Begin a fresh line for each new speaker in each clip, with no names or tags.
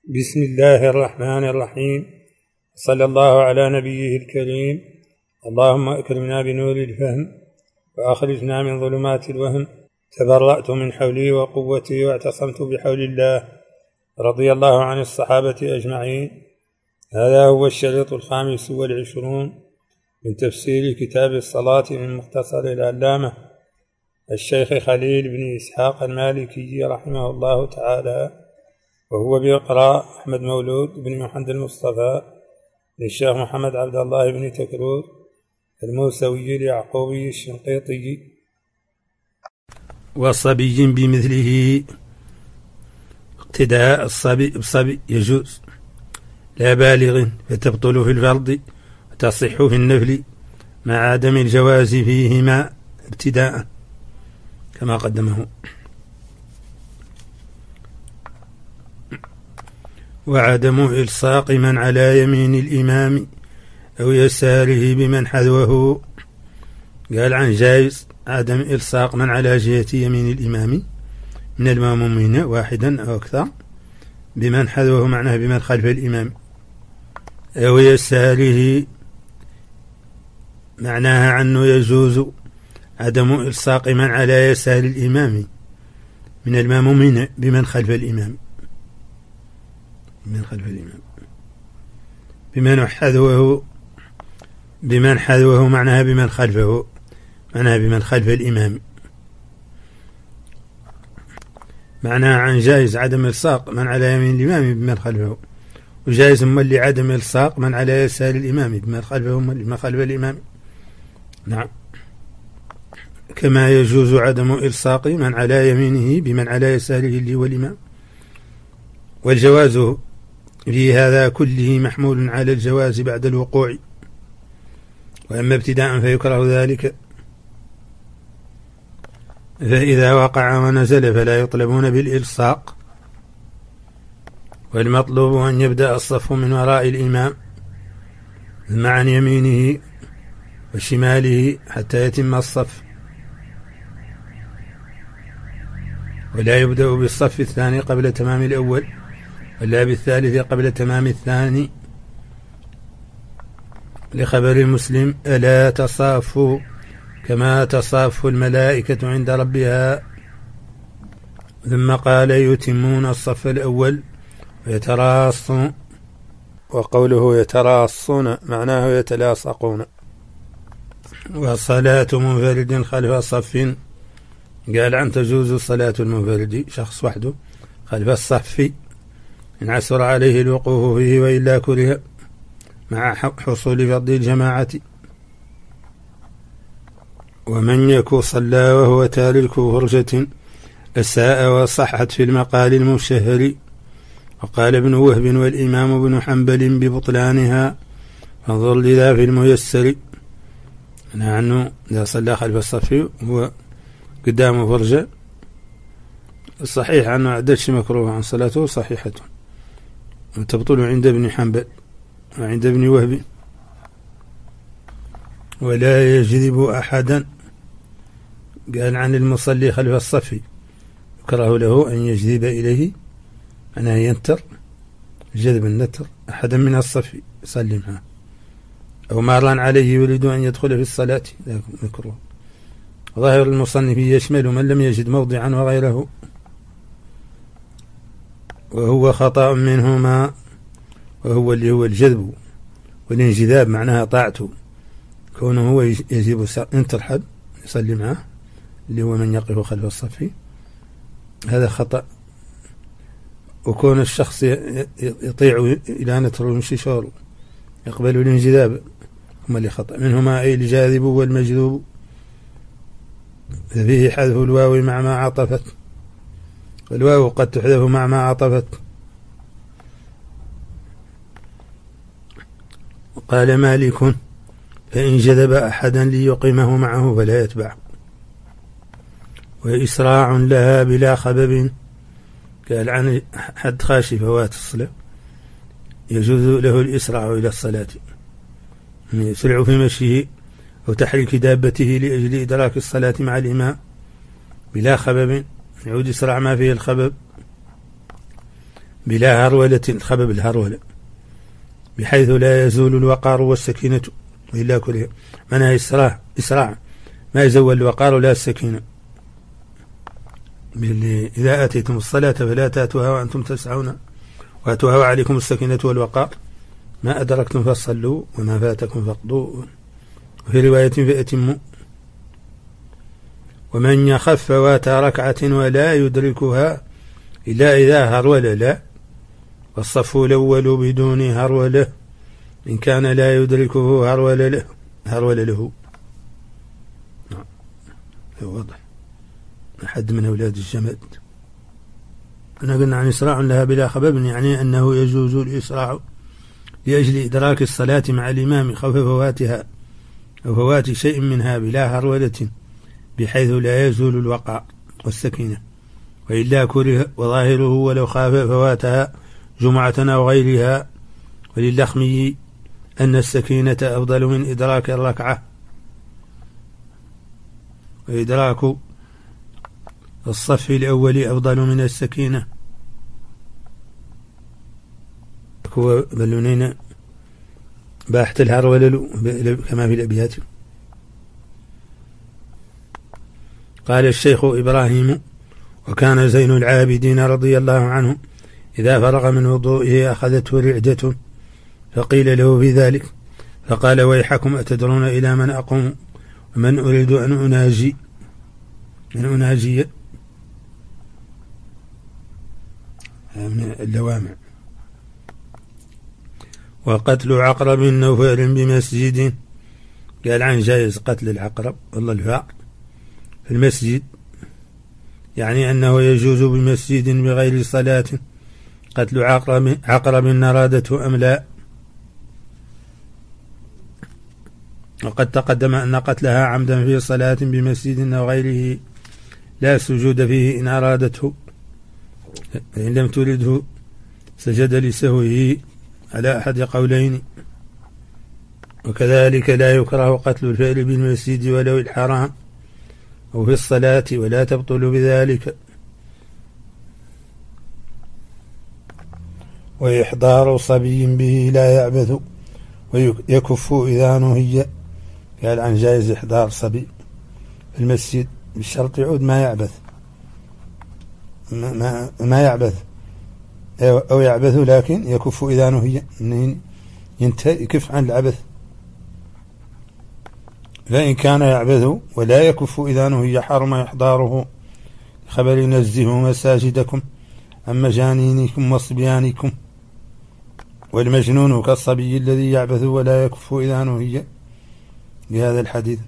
بسم الله الرحمن الرحيم. صلى الله على نبيه الكريم. اللهم أكرمنا بنور الفهم وأخرجنا من ظلمات الوهم. تبرأت من حولي وقوتي واعتصمت بحول الله. رضي الله عن الصحابة أجمعين. هذا هو الشريط 25 من تفسير كتاب الصلاة من مختصر العلامة الشيخ خليل بن إسحاق المالكي رحمه الله تعالى، وهو بإقراء أحمد مولود بن محمد المصطفى للشيخ محمد عبد الله بن تكرور الموسوي اليعقوبي الشنقيطي.
وصبي بمثله اقتداء الصبي يجوز، لا بالغ فتبطل في الفرض وتصح في النفل مع عدم الجواز فيهما ابتداء كما قدمه. وعدم إلصاق من على يمين الإمام أو يساره بمن حذوه. قال عن جائز عدم إلصاق من على جهة يمين الإمام من المأمومين واحدا أو أكثر بمن حذوه، معناه بمن خلف الإمام، أو يساره معناها عنه يجوز عدم إلصاق من على يسار الإمام من المأمومين بمن خلف الإمام، من خلف الإمام بمن حذوه معناها بمن خلفه، معناها بمن خلف الإمام. معناها عن جائز عدم إلصاق من على يمين الإمام بمن خلفه، وجائز مولي عدم إلصاق من على يسار الإمام بمن خلفه من خلف الإمام. نعم، كما يجوز عدم إلصاق من على يمينه بمن على يساره اللي هو الإمام. والجواز في هذا كله محمول على الجواز بعد الوقوع، وأما ابتداء فيكره ذلك، فإذا وقع ونزل فلا يطلبون بالإلصاق. والمطلوب أن يبدأ الصف من وراء الإمام ثم عن يمينه وشماله حتى يتم الصف، ولا يبدأ بالصف الثاني قبل تمام الأول ولا بالثالث قبل تمام الثاني، لخبر مسلم: ألا تصافوا كما تصاف الملائكة عند ربها. ثم قال: يتمون الصف الأول ويتراصون. وقوله يتراصون معناه يتلاصقون. وصلاة منفرد خلف صف، قال عن تجوز صلاة المنفرد شخص وحده خلف الصف إن عسر عليه الوقوف فيه وإلا كره مع حصول فضل الجماعة. ومن يكو صلى وهو تارك فرجة أساء وصحت في المقال المشهر. وقال ابن وهب والإمام ابن حنبل ببطلانها، فانظر لذا في الميسر. عنه إذا صلى خلف الصف هو قدام فرجة الصحيح عنه عدتش مكروه عن صلاته صحيحة، وتبطل عند ابن حنبل وعند ابن وهب. ولا يجذب أحدا، قال عن المصلي خلف الصف يكره له أن يجذب إليه، أنه ينتر جذب النتر أحدا من الصف يصلي معه، أو مارا عليه يريد أن يدخل في الصلاة مكروه. ظاهر المصنف يشمل من لم يجد موضعا وغيره، وهو خطأ منهما، وهو اللي هو الجذب والانجذاب معناها طاعته، كونه هو يجيب انتر حد يصلي معه اللي هو من يقف خلف الصف، هذا خطأ. وكون الشخص يطيع إلى نتر ويمشي شوره يقبل الانجذاب هما اللي خطأ منهما، أي الجاذب والمجذوب، ففيه حذف الواو مع ما عطفت، والواو قد تحذف مع ما عطفت. وقال مالك: فإن جذب أحدا ليقيمه معه فلا يتبعه. وإسراع لها بلا خبب، قال عن حد خاشي فوات الصلاة يجوز له الإسراع إلى الصلاة، يسرع في مشيه أو تحريك دابته لأجل إدراك الصلاة مع الإمام بلا خبب، يعود إسراع ما فيه الخبب. بلا هرولة، خبب الهرولة، بحيث لا يزول الوقار والسكينة إلا كلها. منها إسراع ما يزول الوقار ولا السكينة. إذا أتيتم الصلاة فلا تأتوها وأنتم تسعون وأتوها وعليكم السكينة والوقار، ما أدركتم فصلوا وما فاتكم فاقضوا، وفي رواية فأتموا. ومن يخف فوات ركعة ولا يدركها إلا إذا هرول لا، والصف الأول بدون هرولة إن كان لا يدركه هرول له. واضح. أحد من أولاد الجماد. أنا قلنا عن إسراع لها بلا خبب، يعني أنه يجوز الإسراع لأجل إدراك الصلاة مع الإمام خوف فواتها أو فوات شيء منها بلا هرولة، بحيث لا يزول الوقع والسكينة، وإلا كره. وظاهره ولو خاف فواتها جمعة أو غيرها. وللخمي أن السكينة أفضل من إدراك الركعة، وإدراك الصف الأول أفضل من السكينة. هو بلونين باحت الهرولة كما في الأبيات. قال الشيخ إبراهيم: وكان زين العابدين رضي الله عنه إذا فرغ من وضوئه أخذته رعدة، فقيل له في ذلك فقال: ويحكم أتدرون إلى من أقوم ومن أريد أن أناجي من اللوامع. وقتل عقرب نوفل بمسجد، قال عن جائز قتل العقرب والله الفاء في المسجد، يعني أنه يجوز بمسجد بغير صلاة قتل عقرب نرادته أم لا. وقد تقدم أن قتلها عمدا في صلاة بمسجد أو غيره لا سجود فيه إن أرادته، فإن لم ترده سجد لسهوه على أحد قولين. وكذلك لا يكره قتل الفعل بالمسجد ولو الحرام أو في الصلاة، ولا تبطل بذلك. وإحضار صبي به لا يعبث ويكف إذا نهي، قال عن جائز إحضار صبي في المسجد بالشرط يعود ما يعبث، ما يعبث أو يعبث لكن يكف إذا نهي، ينتهي يكف عن العبث. فإن كان يعبث ولا يكف إذا نهي حرم إحضاره، خبر نزهوا مساجدكم عن مجانينكم وصبيانكم. والمجنون كالصبي الذي يعبث ولا يكف إذا نهي، بهذا الحديث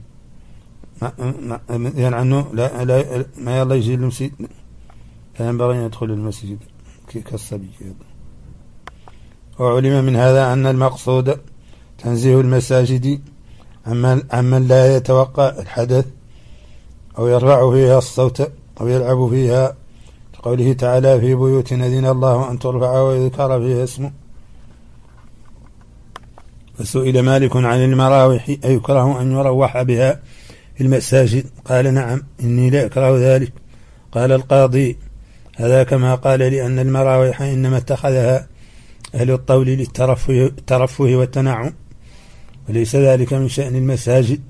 يعني عنه لا ما يلا يجي المسجد، لا ينبغي أن يدخل المسجد كالصبي. وعلم من هذا أن المقصود تنزيه المساجد عمن لا يتوقع الحدث أو يرفع فيها الصوت أو يلعب فيها، قوله تعالى: في بيوت أذن الله أن ترفع ويذكر فيها اسمه. وسئل مالك عن المراوح أيكره أن يروح بها في المساجد؟ قال: نعم، إني لا أكره ذلك. قال القاضي: هذا كما قال، لأن المراوح إنما اتخذها أهل الطول للترفه والتنعم، وليس ذلك من شأن المساجد.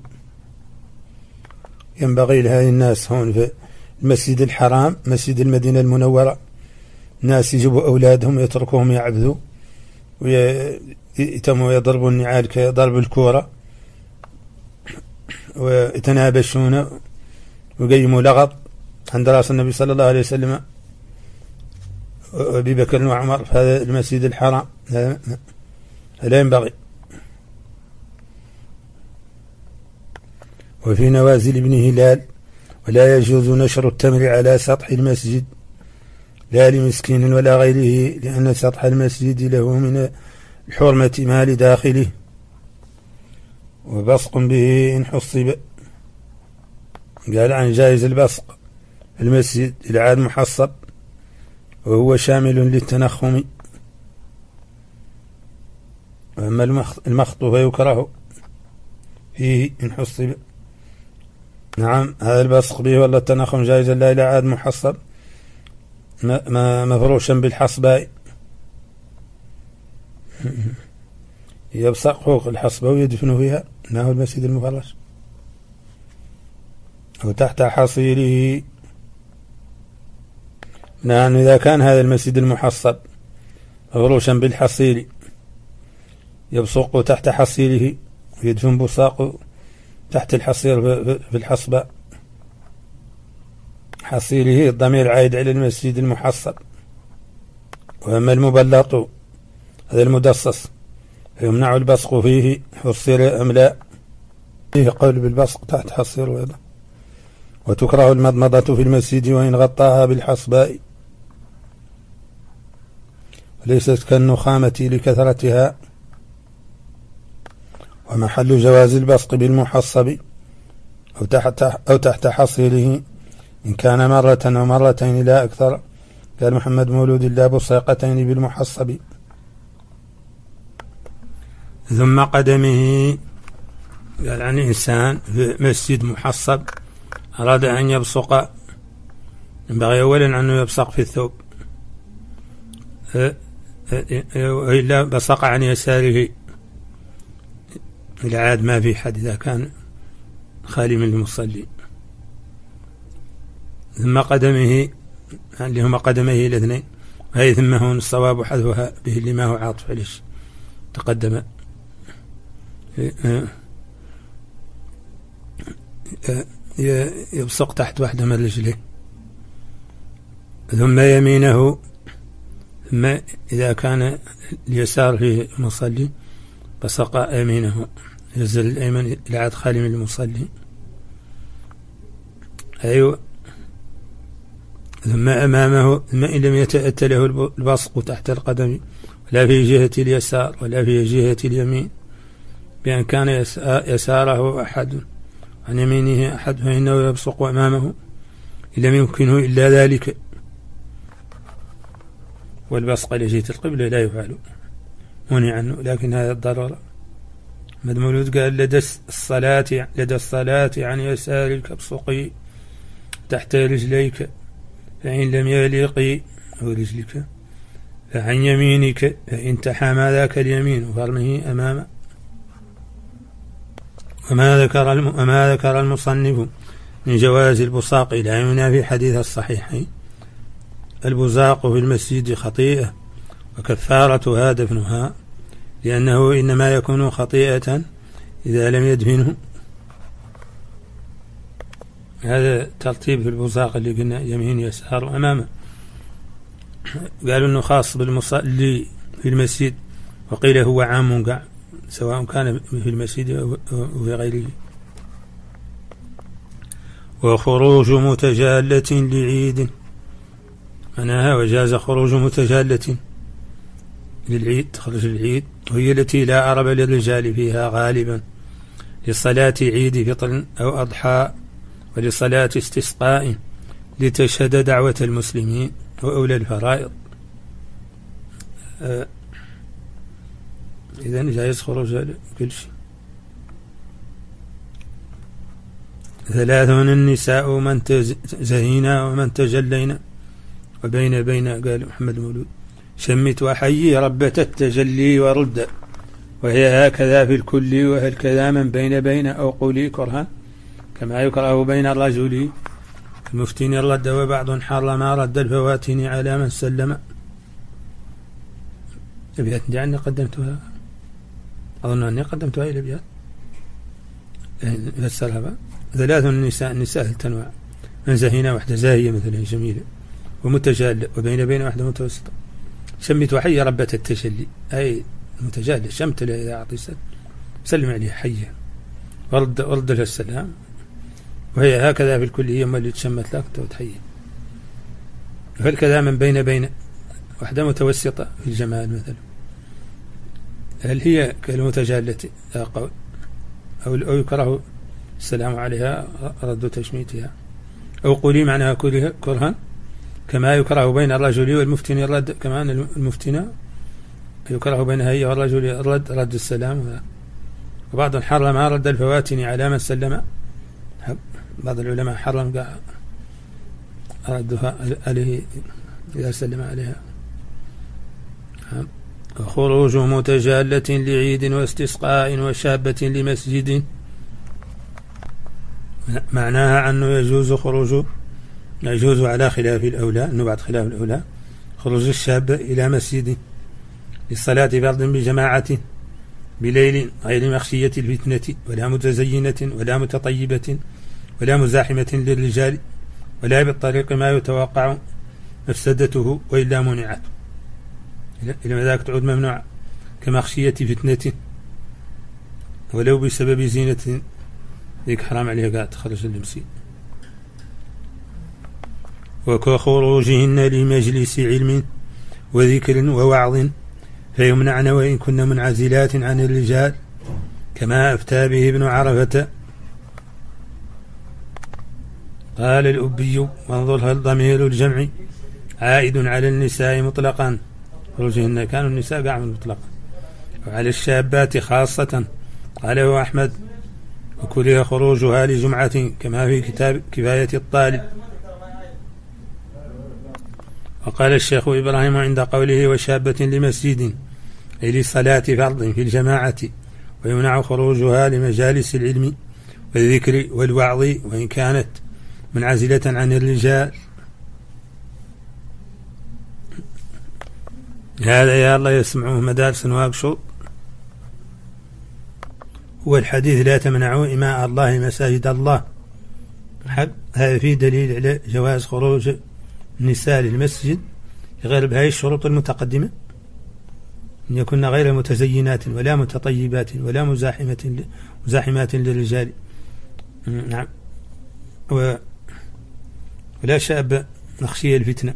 ينبغي لهذه الناس هون في المسجد الحرام مسجد المدينة المنورة ناس يجيبوا أولادهم يتركوهم يعبثوا ويتموا يضربوا النعال كضرب الكورة ويتنابشون ويقيموا لغط عند رأس النبي صلى الله عليه وسلم وأبي بكر وعمر في هذا المسجد الحرام. لا ينبغي. وفي نوازل ابن هلال: ولا يجوز نشر التمر على سطح المسجد لا لمسكين ولا غيره، لأن سطح المسجد له من الحرمة ما لداخله، وبصق به إن حصب. قال عن جائز البصق المسجد العاد محصب، وهو شامل للتنخم. وأما المخط فيكره فيه إن حصب. نعم، هذا البصق به والله التنخم جائز لا إلى عاد محصب مفروشا بالحصباء يبصق فوق الحصبة ويدفن فيها، ما هو المسجد المفرش، أو تحت حصيره. نعم، إذا كان هذا المسجد المحصب مفروشا بالحصير يبصق تحت حصيره ويدفن بصاق تحت الحصير في الحصبة. حصيره الضمير عائد على المسجد المحصب. وأما المبلط هذا المدصص فيمنع البصق فيه حصر أم لا، فيه قول بالبصق تحت حصير وهذا. وتكره المضمضة في المسجد وإن غطاها بالحصباء، وليست كالنخامة لكثرتها. ومحل جواز البصق بالمحصب أو تحت حصيره إن كان مرة أو مرتين لا أكثر. قال محمد مولود لا بصيقتين بالمحصب. ثم قدمه، قال عن إنسان في مسجد محصب أراد أن يبصق، ينبغي أولا أنه يبصق في الثوب، وإلا بصق عن يساره إلى عاد ما في حد إذا كان خالي من المصلي. ثم قدمه اللي هما قدميه الاثنين، وهي ثم هون الصواب حذفها به اللي ما هو عاطف عليه تقدم. يبصق تحت واحدة من رجليه. ثم يمينه، ثم إذا كان اليسار فيه المصلي بصق يمينه، ينزل الأيمن إلى عاد خالي من المصلي. أيوة. ثم أمامه، ثم إن لم يتأتى له البصق تحت القدم ولا في جهة اليسار ولا في جهة اليمين، بأن كان يساره أحد عن يمينه أحد فإنه يبصق أمامه إن لم يمكنه إلا ذلك. والبصق لجهة القبلة لا يفعل، منع عنه، لكن هذا الضرورة. محمد مولود قال لدى الصلاة عن يسارك ابصقي تحت رجليك، فإن لم يليق رجلك فعن يمينك، فإن تحامى ذاك اليمين فارمه أمامه. وما ذكر المصنف من جواز البصاق لا ينافي حديث الصحيحين. البزاق في المسجد خطيئة وكفارتها دفنها، لأنه إنما يكون خطيئة إذا لم يدفنه. هذا ترتيب في البزاق اللي قلنا يمين يسار وأمامه. قالوا أنه خاص بالمصلي في المسجد، وقيل هو عام قع سواء كان في المسجد أو في غيره. وخروج متجالة لعيد، معناها وجاز خروج متجالة للعيد، تخرج العيد، وهي التي لا عرب للرجال فيها غالبا، لصلاة عيد فطر أو أضحى ولصلاة استسقاء لتشهد دعوة المسلمين وأولى الفرائض. إذن جائز خروج كل شيء. 3 النساء من تزهينا ومن تجلينا وبين قال محمد مولود شمت وحيي ربة التجلي ورد، وهي هكذا في الكل، وهل كذا من بين أو قولي كرها كما يكره بين الرجل المفتين الرد، وبعض حرم رد الفواتن على من سلم. أبيات جعلني قدمتها، أظن أني قدمتها إلى أبيات فسرها بقى. 3 النساء التنوع، من زهينة واحدة زاهية مثلا جميلة ومتجالة، وبين واحدة متوسطة. شمت وحي ربة التجلي، أي متجالة، شمت لها إذا أعطيت سلم عليها حية ورد لها السلام، وهي هكذا في الكل، هي اللي تشمت لك وتحيي. فالكذا من بين واحدة متوسطة في الجمال مثلا، هل هي كالمتجالة قول أو يكره السلام عليها رد تشميتها، أو قولي معناها كرها كما يكره بين الرجل والمفتن الرد، كما أن المفتنة يكره بينها هي والرجل رد السلام. وبعض حرم رد الفواتن على من سلم، بعض العلماء حرم ردها عليه إذا سلم عليها. خروج متجالة لعيد واستسقاء وشابة لمسجد، معناها أنه يجوز على خلاف الأولى، أنه بعد خلاف الأولى خروج الشاب إلى مسجد للصلاة فرض بجماعة بليل غير مخشية الفتنة ولا متزينة ولا متطيبة ولا مزاحمة للرجال ولا بالطريق ما يتوقع مفسدته وإلا منعت، إلى ذاك تعود ممنوع كمخشية فتنة ولو بسبب زينة، ذيك حرام عليها قاعد تخرج المسجد. وكخروجهن لمجلس علم وذكر ووعظ فيمنعن وإن كن منعزلات عن الرجال، كما أفتى به ابن عرفة. قال الأبي وانظر هل ضمير الجمع عائد على النساء مطلقا، خروجهن كانوا النساء قاعد مطلقا، وعلى الشابات خاصة. قاله أحمد وكره خروجها لجمعة كما في كتاب كفاية الطالب. وقال الشيخ إبراهيم عند قوله وشابة لمسجد أي لصلاة فرض في الجماعة، ويمنع خروجها لمجالس العلم والذكر والوعظ وإن كانت منعزلة عن الرجال. هذا يا الله يسمعوه مدارس واقشط. والحديث لا تمنعوا إماء الله مساجد الله، هذا فيه دليل على جواز خروج النساء للمسجد غير بهذه الشروط المتقدمة، أن يكون غير متزينات ولا متطيبات ولا مزاحمات للرجال، نعم، ولا شاب نخشي الفتنة،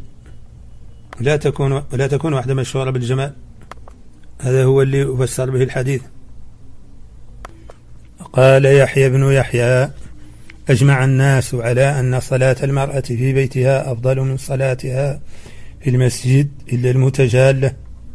ولا تكون واحدة مشهورة بالجمال. هذا هو اللي أفسر به الحديث. قال يحيى بن يحيى أجمع الناس على أن صلاة المرأة في بيتها أفضل من صلاتها في المسجد إلا المتجالة،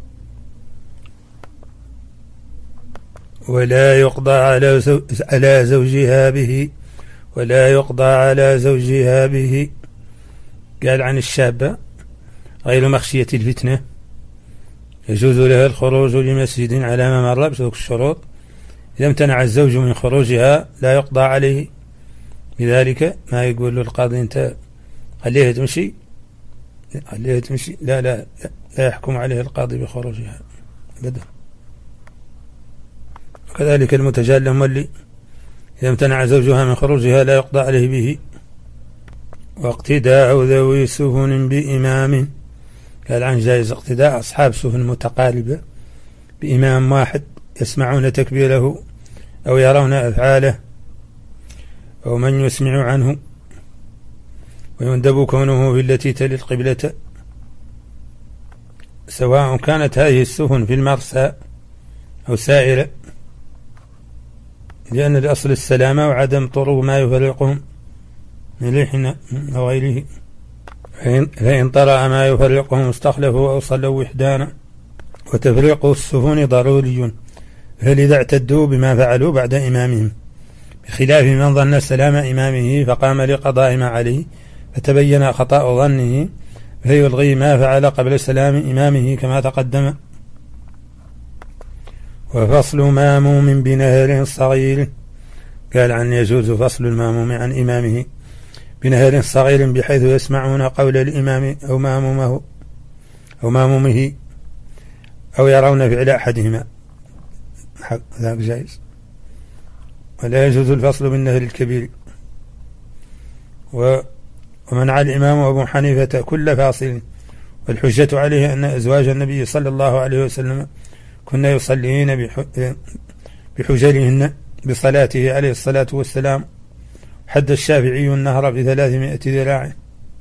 ولا يقضى على زوجها به، ولا يقضى على زوجها به. قال عن الشابة غير مخشية الفتنة يجوز لها الخروج لمسجد على ما مر بسوق الشروط، إذا امتنع الزوج من خروجها لا يقضى عليه بذلك. ما يقول له القاضي أنت خليها تمشي، لا يحكم عليه القاضي بخروجها أبدا. وكذلك المتجال مولي إذا امتنع زوجها من خروجها لا يقضى عليه به. واقتداء ذوي سفن بإمام، قال عن جائز اقتداء أصحاب سفن متقاربة بإمام واحد يسمعون تكبيره أو يرون أفعاله أو من يسمع عنه، ويندب كونه في التي تلي القبلة، سواء كانت هذه السفن في المرسى أو سائرة، لأن الأصل السلامة وعدم طرق ما يفرقهم من ريح أو غيره، فإن طرأ ما يفرقهم استخلفوا أو صلوا وحدانا. وتفريق السفن ضروري، فلذا اعتدوا بما فعلوا بعد إمامهم، بخلاف من ظن سلام إمامه فقام لقضاء ما عليه فتبين خطأ ظنه فيلغي ما فعل قبل سلام إمامه كما تقدم. وفصل ماموم بنهر صغير، قال عن يجوز فصل الماموم عن إمامه بنهر صغير بحيث يسمعون قول الإمام أو مامومه أو يرون فعل أحدهما، ذاك جائز. ولا يجوز الفصل بالنهر الكبير. ومنع الإمام أبو حنيفة كل فاصل، والحجة عليه أن أزواج النبي صلى الله عليه وسلم كنا يصلين بحجرهن بصلاته عليه الصلاة والسلام. حد الشافعي النهر ب300 ذراع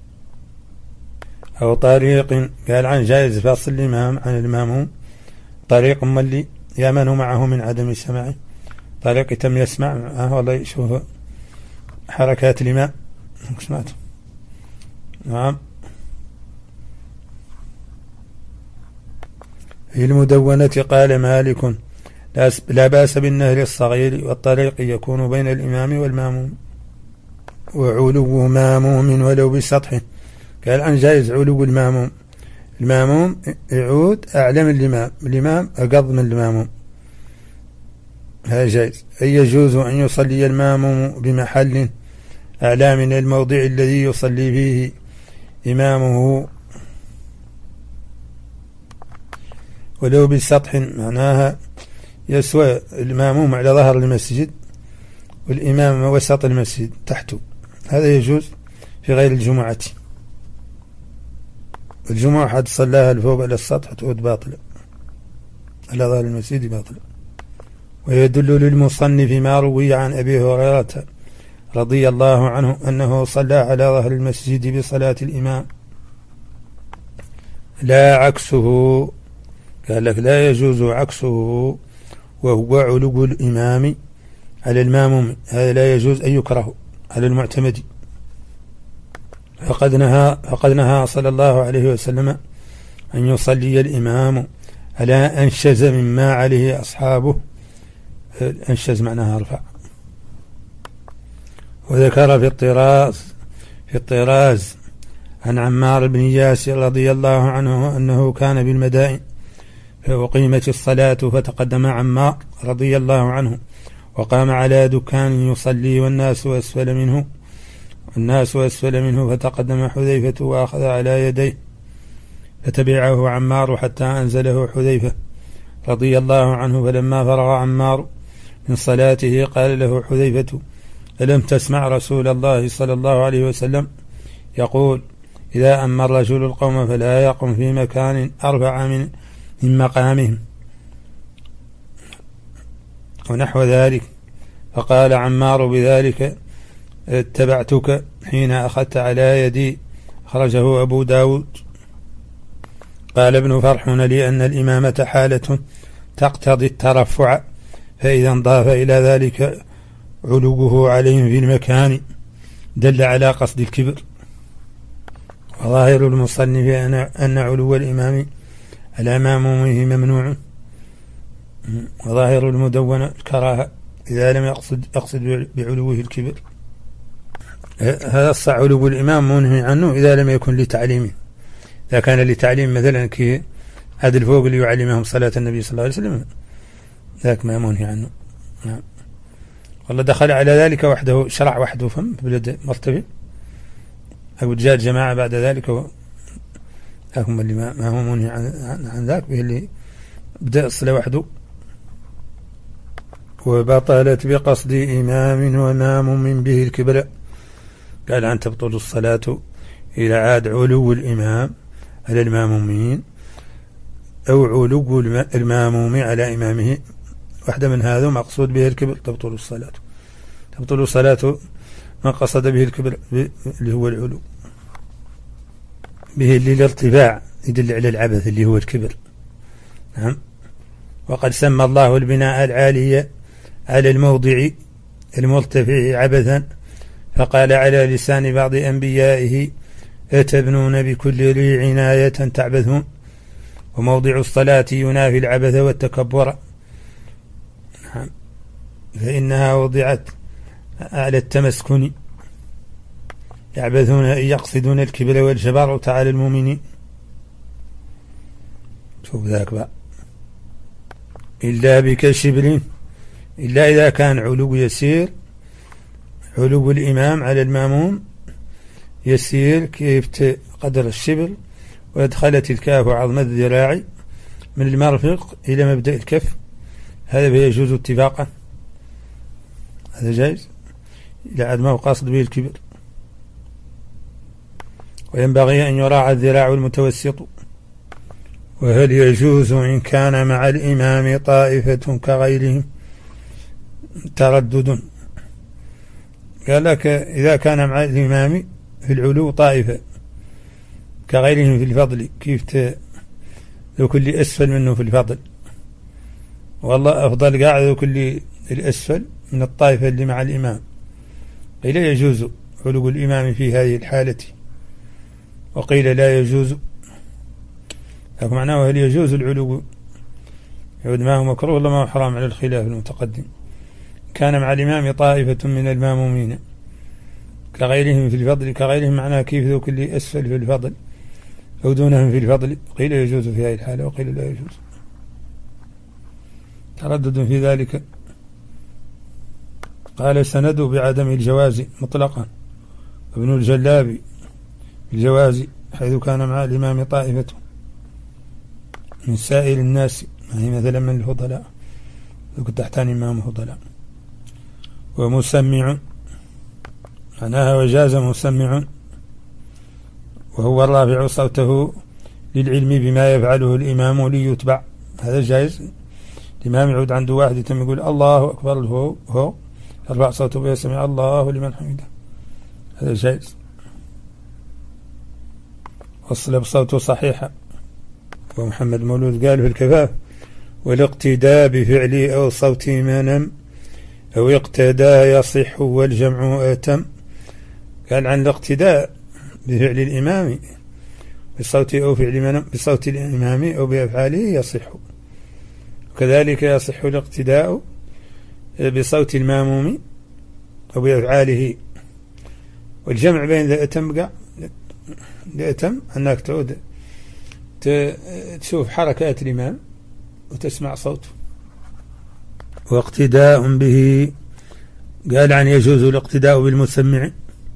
أو طريق، قال عن جائز فاصل الإمام عن الماموم طريق ملي يامن معه من عدم السماع، طريق تم يسمع معه والله يشوف حركات الماء سمعته. نعم. في المدونة قال مالك لا بأس بالنهر الصغير، والطريق يكون بين الإمام والماموم. وعلو ماموم ولو بسطح، قال عن جائز علو الماموم
الماموم يعود أعلى من الإمام أقض من الماموم، هذا جائز. أي يجوز أن يصلي الماموم بمحل أعلى من الموضع الذي يصلي فيه إمامه ولو بسطح، معناها يسوى الماموم على ظهر المسجد والإمام وسط المسجد تحته، هذا يجوز في غير الجمعة. الجمعة حد صلاها الفوق على السطح تعود باطلة على ظهر المسجد باطلة. ويدل للمصنف ما روي عن أبي هريرة رضي الله عنه أنه صلى على ظهر المسجد بصلاة الإمام لا عكسه، قال لك لا يجوز عكسه وهو علو الإمام على الماموم، هذا لا يجوز أن يكره على المعتمد. فقد نهى صلى الله عليه وسلم أن يصلي الإمام على أنشز مما عليه أصحابه، أنشز معناها أرفع. وذكر في الطراز عن عمار بن ياسر رضي الله عنه أنه كان بالمدائن فأقيمت الصلاة فتقدم عمار رضي الله عنه وقام على دكان يصلي والناس أسفل منه فتقدم حذيفة وأخذ على يديه فتبعه عمار حتى أنزله حذيفة رضي الله عنه. فلما فرغ عمار من صلاته قال له حذيفة: ألم تسمع رسول الله صلى الله عليه وسلم يقول: إذا أما الرجل القوم فلا يقم في مكان أرفع من مقامهم ونحو ذلك. فقال عمار: بذلك اتبعتك حين أخذت على يدي. خرجه أبو داود. قال ابن فرحون: لأن الإمامة حالة تقتضي الترفع، فإذا انضاف إلى ذلك علوه عليهم في المكان دل على قصد الكبر. وظاهر المصنف أن علو الإمام على مامومه ممنوع، وظاهر المدونة الكراهة إذا لم يقصد بعلوه الكبر. هذا الصح علو الإمام منهي عنه إذا لم يكن لتعليمه. إذا كان لتعليم مثلا كي هذا الفوق اللي يعلمهم صلاة النبي صلى الله عليه وسلم ذاك ما منهي عنه. نعم. والله دخل على ذلك وحده، شرع وحده فم بلد مرتفع أو جاء جماعة بعد ذلك هم اللي ما هو منهي عن ذاك به اللي بدأ الصلاة وحده. وبطلت بقصد إمام وماموم به الكبر. قال أن تبطل الصلاة إلى عاد علو الإمام على المامومين أو علو الماموم على إمامه، واحدة من هذا مقصود به الكبر تبطل الصلاة. تبطل الصلاة ما قصد به الكبر اللي هو العلو، به اللي الارتفاع يدل على العبث اللي هو الكبر. نعم. وقد سمى الله البناء العالي على الموضع المرتفع عبثا، فقال على لسان بعض أنبيائه: أتبنون بكل ريع عناية تعبثون. وموضع الصلاة ينافي العبث والتكبر، فإنها وضعت على التمسكن، يعبثون يقصدون الكبر والجبروت على المؤمنين. شوف ذاك بقى. إلا بكشبر، إلا إذا كان علو يسير، علو الإمام على الماموم يسير كيف قدر الشبر، وادخلت الكاف عظم الذراع من المرفق إلى مبدأ الكف، هذا يجوز اتفاقا، هذا جائز إلى عد ما هو قاصد به الكبر. وينبغي أن يراعى الذراع المتوسط. وهل يجوز إن كان مع الإمام طائفة كغيرهم؟ تردد. قال لك إذا كان مع الإمام في العلو طائفة كغيرهم في الفضل، كيف لو كل أسفل منه في الفضل، والله أفضل قاعد لو كل الأسفل من الطائفة اللي مع الإمام. قيل يجوز علو الإمام في هذه الحالة، وقيل لا يجوز. لكن معناه هل يجوز العلو يعود ما هو مكروه ولا ما هو حرام على الخلاف المتقدم. كان مع الإمام طائفة من المامومين كغيرهم في الفضل، كغيرهم معناه كيف ذو كل أسفل في الفضل، أو دونهم في الفضل، قيل يجوز في هذه الحالة وقيل لا يجوز، تردد في ذلك. قال سند بعدم الجواز مطلقا، ابن الجلابي الجواز حيث كان مع الإمام طائفته من سائر الناس، ما هي مثلا من الفضلاء لو كنت تحتان إمام فضلاء. ومسمع معناها وجاز مسمع، وهو الرافع صوته للعلم بما يفعله الإمام ليتبع، هذا جائز. الإمام يعود عنده واحد يتم يقول الله أكبر، هو يرفع صوته ويسمع الله لمن حمده، هذا جائز. وصل بصوته صحيحة. ومحمد مولود قال في الكفاف: والاقتداء بفعل أو صوت من أو اقتدى يصح والجمع أتم. قال عن الاقتداء بفعل الإمام بصوت أو فعل من بصوت الإمام أو بأفعاله يصح، وكذلك يصح الاقتداء بصوت الماموم أو بأفعاله. والجمع بين ذا أتم قع لأتم أنك تعود تشوف حركات الإمام وتسمع صوته. واقتداء به قال عن يجوز الاقتداء بالمسمع،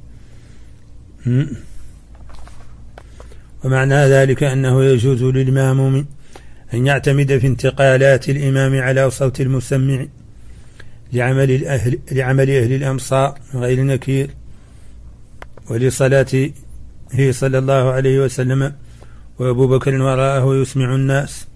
ومعنى ذلك أنه يجوز للماموم أن يعتمد في انتقالات الإمام على صوت المسمع لعمل أهل الأمصار من غير نكير، ولصلاته صلى الله عليه وسلم وأبو بكر وراءه يسمع الناس.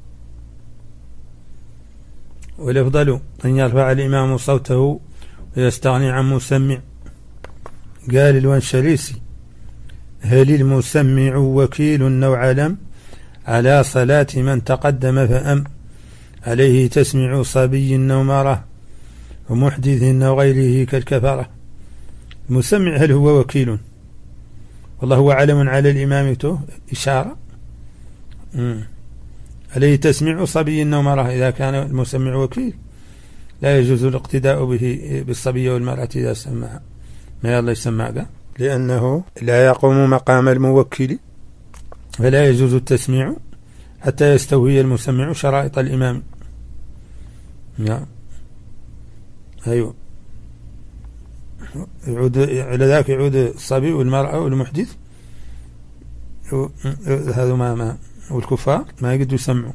والأفضل أن يرفع الإمام صوته ويستغني عن مسمع. قال الونشليسي: هل المسمع وكيل أو علم على صلاة من تقدم فأم عليه تسمع صبي أو مرة ومحدث أو غيره كالكفرة. المسمع هل هو وكيل؟ والله هو علم على الإمام إشارة. عليه تسمع صبي أو مرة، إذا كان المسمع وكيل لا يجوز الاقتداء به بالصبي والمرأة إذا سمع ما يلا يسمع، لأنه لا يقوم مقام الموكل، فلا يجوز التسميع حتى يستوي المسمع شرائط الإمام. نعم أيوه، يعود على ذاك يعود الصبي والمرأة والمحدث، هذا ما والكفار ما يقدروا يسمعوا.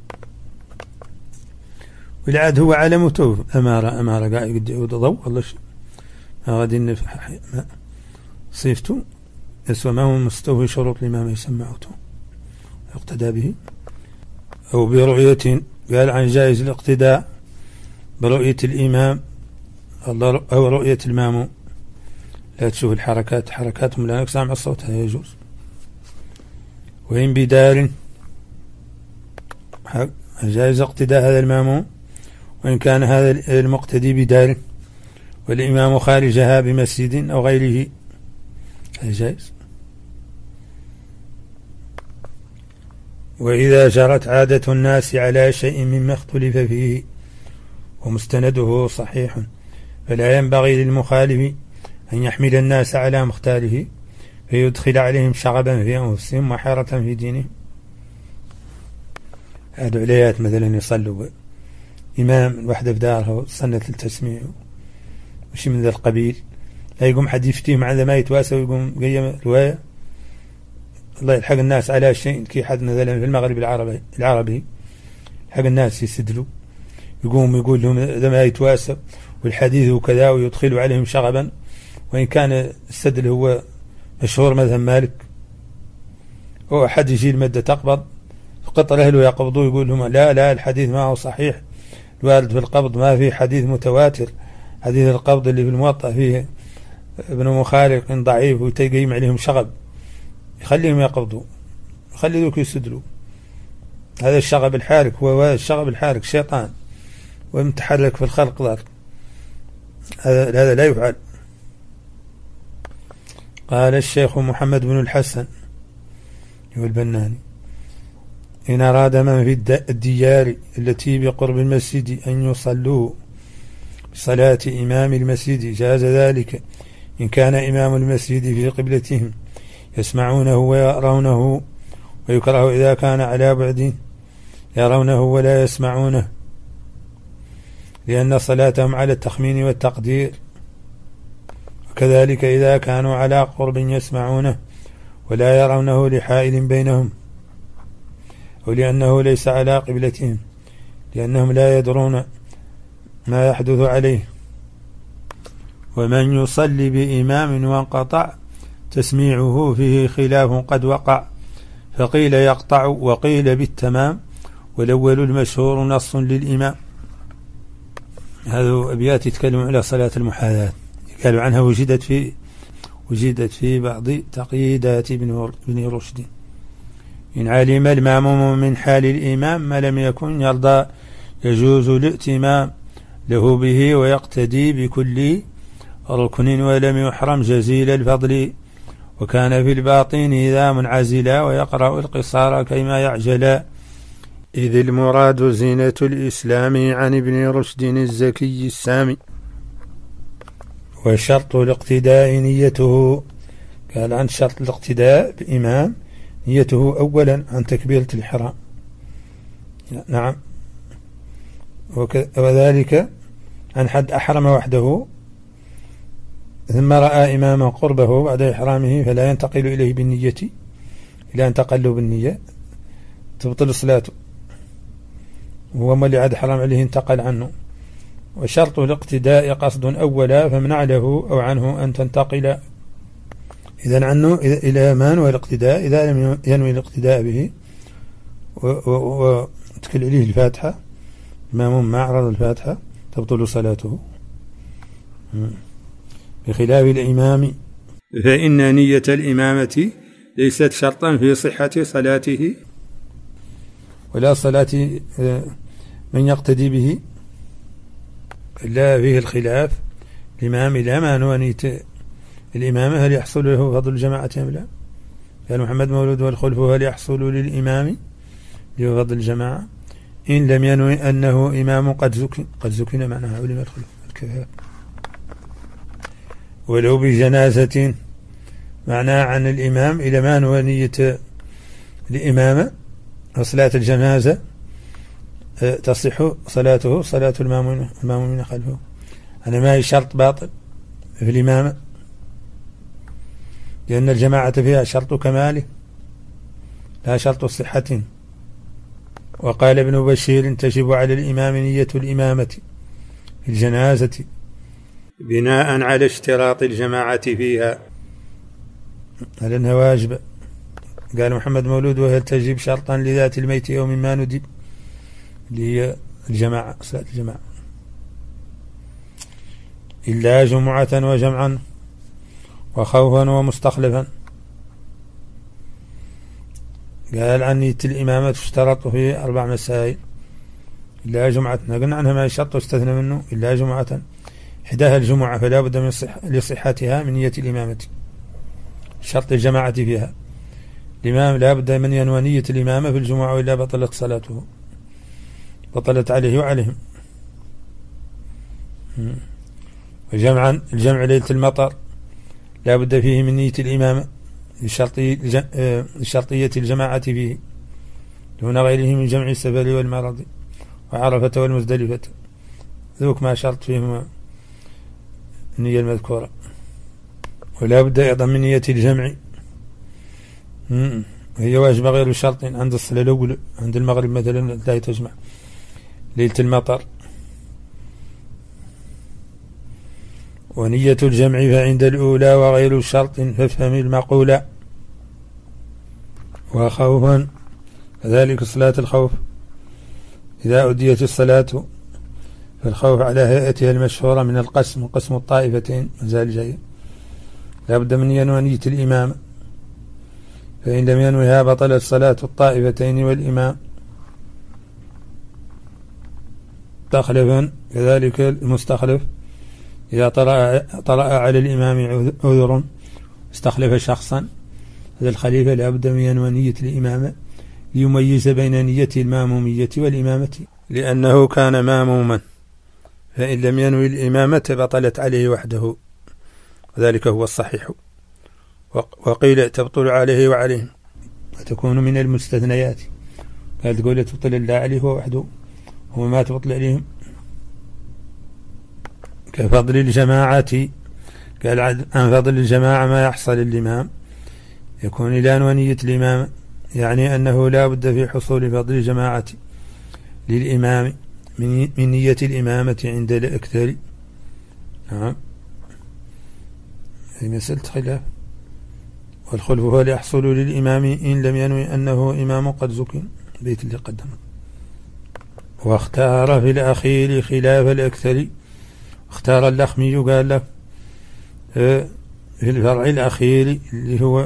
والعاد هو علمته أمارة قاعد يقدر يعود ضوء والله شيء ما غادي نفح صيفته يسوى ما هو مستوي شروط الإمام يسمعته يقتدى به. أو برؤية، قال عن جائز الاقتداء برؤية الإمام أو رؤية الماموم، لا تشوف الحركات حركاتهم لا سامع الصوت، هذا يجوز. وإن بدار جائز اقتداء هذا الماموم وإن كان هذا المقتدي بدار والإمام خارجها بمسجد أو غيره، هذا جائز. وإذا جرت عادة الناس على شيء مما اختلف فيه ومستنده صحيح فلا ينبغي للمخالف أن يحمل الناس على مختاره فيدخل عليهم شغبا في أنفسهم وحيرة في دينهم. هذا عليات مثلا يصلوا إمام واحدة في داره سنة التسميع وشي من ذا القبيل، لا يقوم حد يفتيهم على ما يتواسى ويقوم قيم رواية الله يلحق الناس على شيء كي حد مثلا في المغرب العربي حق الناس يسدلوا يقوم يقول لهم ذا ما يتواسى والحديث وكذا ويدخلوا عليهم شغبا، وإن كان السدل هو مشهور مثلا مالك، هو حد يجي المادة تقبض قطر أهله يقبضوا يقول لهم لا الحديث ما هو صحيح، الوارد في القبض ما في حديث متواتر، حديث القبض اللي في الموطأ فيه ابن مخالق ضعيف ويتقيم عليهم شغب، يخليهم يقبضوا يخلي ذوك يسدلوا. هذا الشغب الحارك هو الشغب الحارك شيطان ومتحرك في الخلق ذلك، هذا لا يفعل. قال الشيخ محمد بن الحسن والبناني: إن أراد من في الديار التي بقرب المسجد أن يصلوا بصلاة إمام المسجد جاز ذلك إن كان إمام المسجد في قبلتهم يسمعونه ويرونه ويكره إذا كان على بعد يرونه ولا يسمعونه، لأن صلاتهم على التخمين والتقدير، وكذلك إذا كانوا على قرب يسمعونه ولا يرونه لحائل بينهم، ولأنه ليس على قبلتهم، لأنهم لا يدرون ما يحدث عليه. ومن يصلي بإمام وانقطع تسميعه فيه خلاف قد وقع، فقيل يقطع وقيل بالتمام، والأول المشهور نص للإمام. هذا أبيات يتكلم على صلاة المحاذاة، قالوا عنها وجدت في بعض تقييدات ابن رشد. إن علم الماموم من حال الإمام ما لم يكن يرضى يجوز الائتمام له به، ويقتدي بكل ركن ولم يحرم جزيل الفضل، وكان في الباطن إذا منعزلا ويقرأ القصار كيما يعجلا، إذ المراد زينة الإسلام عن ابن رشد الزكي السامي. وشرط الاقتداء نيته، قال عن شرط الاقتداء بإمام نيته أولا عن تكبيرة الإحرام، نعم، وذلك عن حد أحرم وحده ثم رأى إمامه قربه بعد إحرامه فلا ينتقل إليه بالنية، إلى أن تقلوا بالنية تبطل صلاته، هو ما اللي عاد حرام عليه انتقل عنه. وشرط الاقتداء قصد أولا فمنع له أو عنه أن تنتقل، إذن عنه إلى من والاقتداء إذا لم ينوي الاقتداء به وتكل عليه الفاتحة، إمام ما أعرض الفاتحة تبطل صلاته، بخلاف الإمام فإن نية الإمامة ليست شرطا في صحة صلاته ولا صلاة من يقتدي به، إلا فيه الخلاف الإمام إلى ما نوى الإمامة هل يحصل له فضل الجماعة أم لا؟ قال محمد مولود والخلف هل يحصل للإمام له فضل الجماعة؟ إن لم ينوي أنه إمام قد زكن معناها علم الخلف الكفاء، ولو بجنازة معناها عن الإمام إلى ما نوى نية الإمامة وصلاة الجنازة تصح صلاته صلاة المامومين خلفه، أنا ما هي شرط باطل في الإمامة، لأن الجماعة فيها شرط كماله لا شرط صحة. وقال ابن بشير تجب على الإمام نية الإمامة في الجنازة بناء على اشتراط الجماعة فيها، على أنها واجبة. قال محمد مولود وهل تجب شرطا لذات الميت أو مما ندب، اللي هي الجماعة صلاة الجماعة، إلا جمعة وجمعا وخوفا ومستخلفا. قال عن نية الإمامة تشترط في 4 مسائل، إلا جمعة قلنا عنها ما يشرط واستثنى منه إلا جمعة، إحداها الجمعة فلا بد من لصحتها من نية الإمامة، شرط الجماعة فيها، الإمام لا بد من ينوى نية الإمامة في الجمعة وإلا بطلت صلاته، بطلت عليه وعليهم. وجمعا الجمع ليلة المطر لا بد فيه من نية الإمامة لشرطية الجماعة فيه دون غيره من جمع السفر والمرض وعرفة والمزدلفة، ذوك ما شرط فيهم النية المذكورة. ولا بد أيضا من نية الجمع، هي واجبة غير شرط عند الصلاة الأولى، عند المغرب مثلا لا تجمع ليلة المطر. ونية الجمع فعند الأولى وغير شرط فافهم المقولة. وخوفا كذلك صلاة الخوف إذا أديت الصلاة فالخوف على هيئتها المشهورة من القسم وقسم الطائفتين مازال جاي، لا بد من ينوى نية الإمام، فإن لم ينوها بطلت صلاة الطائفتين والإمام. مستخلفا كذلك المستخلف إذا طرأ على الإمام عذر استخلف شخصا، هذا الخليفة لا بد من ينوى نية الإمامة ليميز بين نية المامومية والإمامة، لأنه كان ماموما، فإن لم ينوي الإمامة بطلت عليه وحده، وذلك هو الصحيح. وقيل تبطل عليه وعليهم، وتكون من المستثنيات. قال تقول تبطل الله عليه هو وحده، هو ما تبطل عليهم. كفضل الجماعة، قال عن فضل الجماعة ما يحصل الإمام يكون إلى ونية الإمام، يعني أنه لا بد في حصول فضل الجماعة للإمام من نية الإمامة عند الأكثر. نعم، هذه مسألة خلاف. والخلف هو يحصل للإمام إن لم ينوي أنه إمام قد زكي، بيت اللي قدم. واختار في الأخير خلاف الأكثر، اختار اللخمي قال لك في الفرع الأخير اللي هو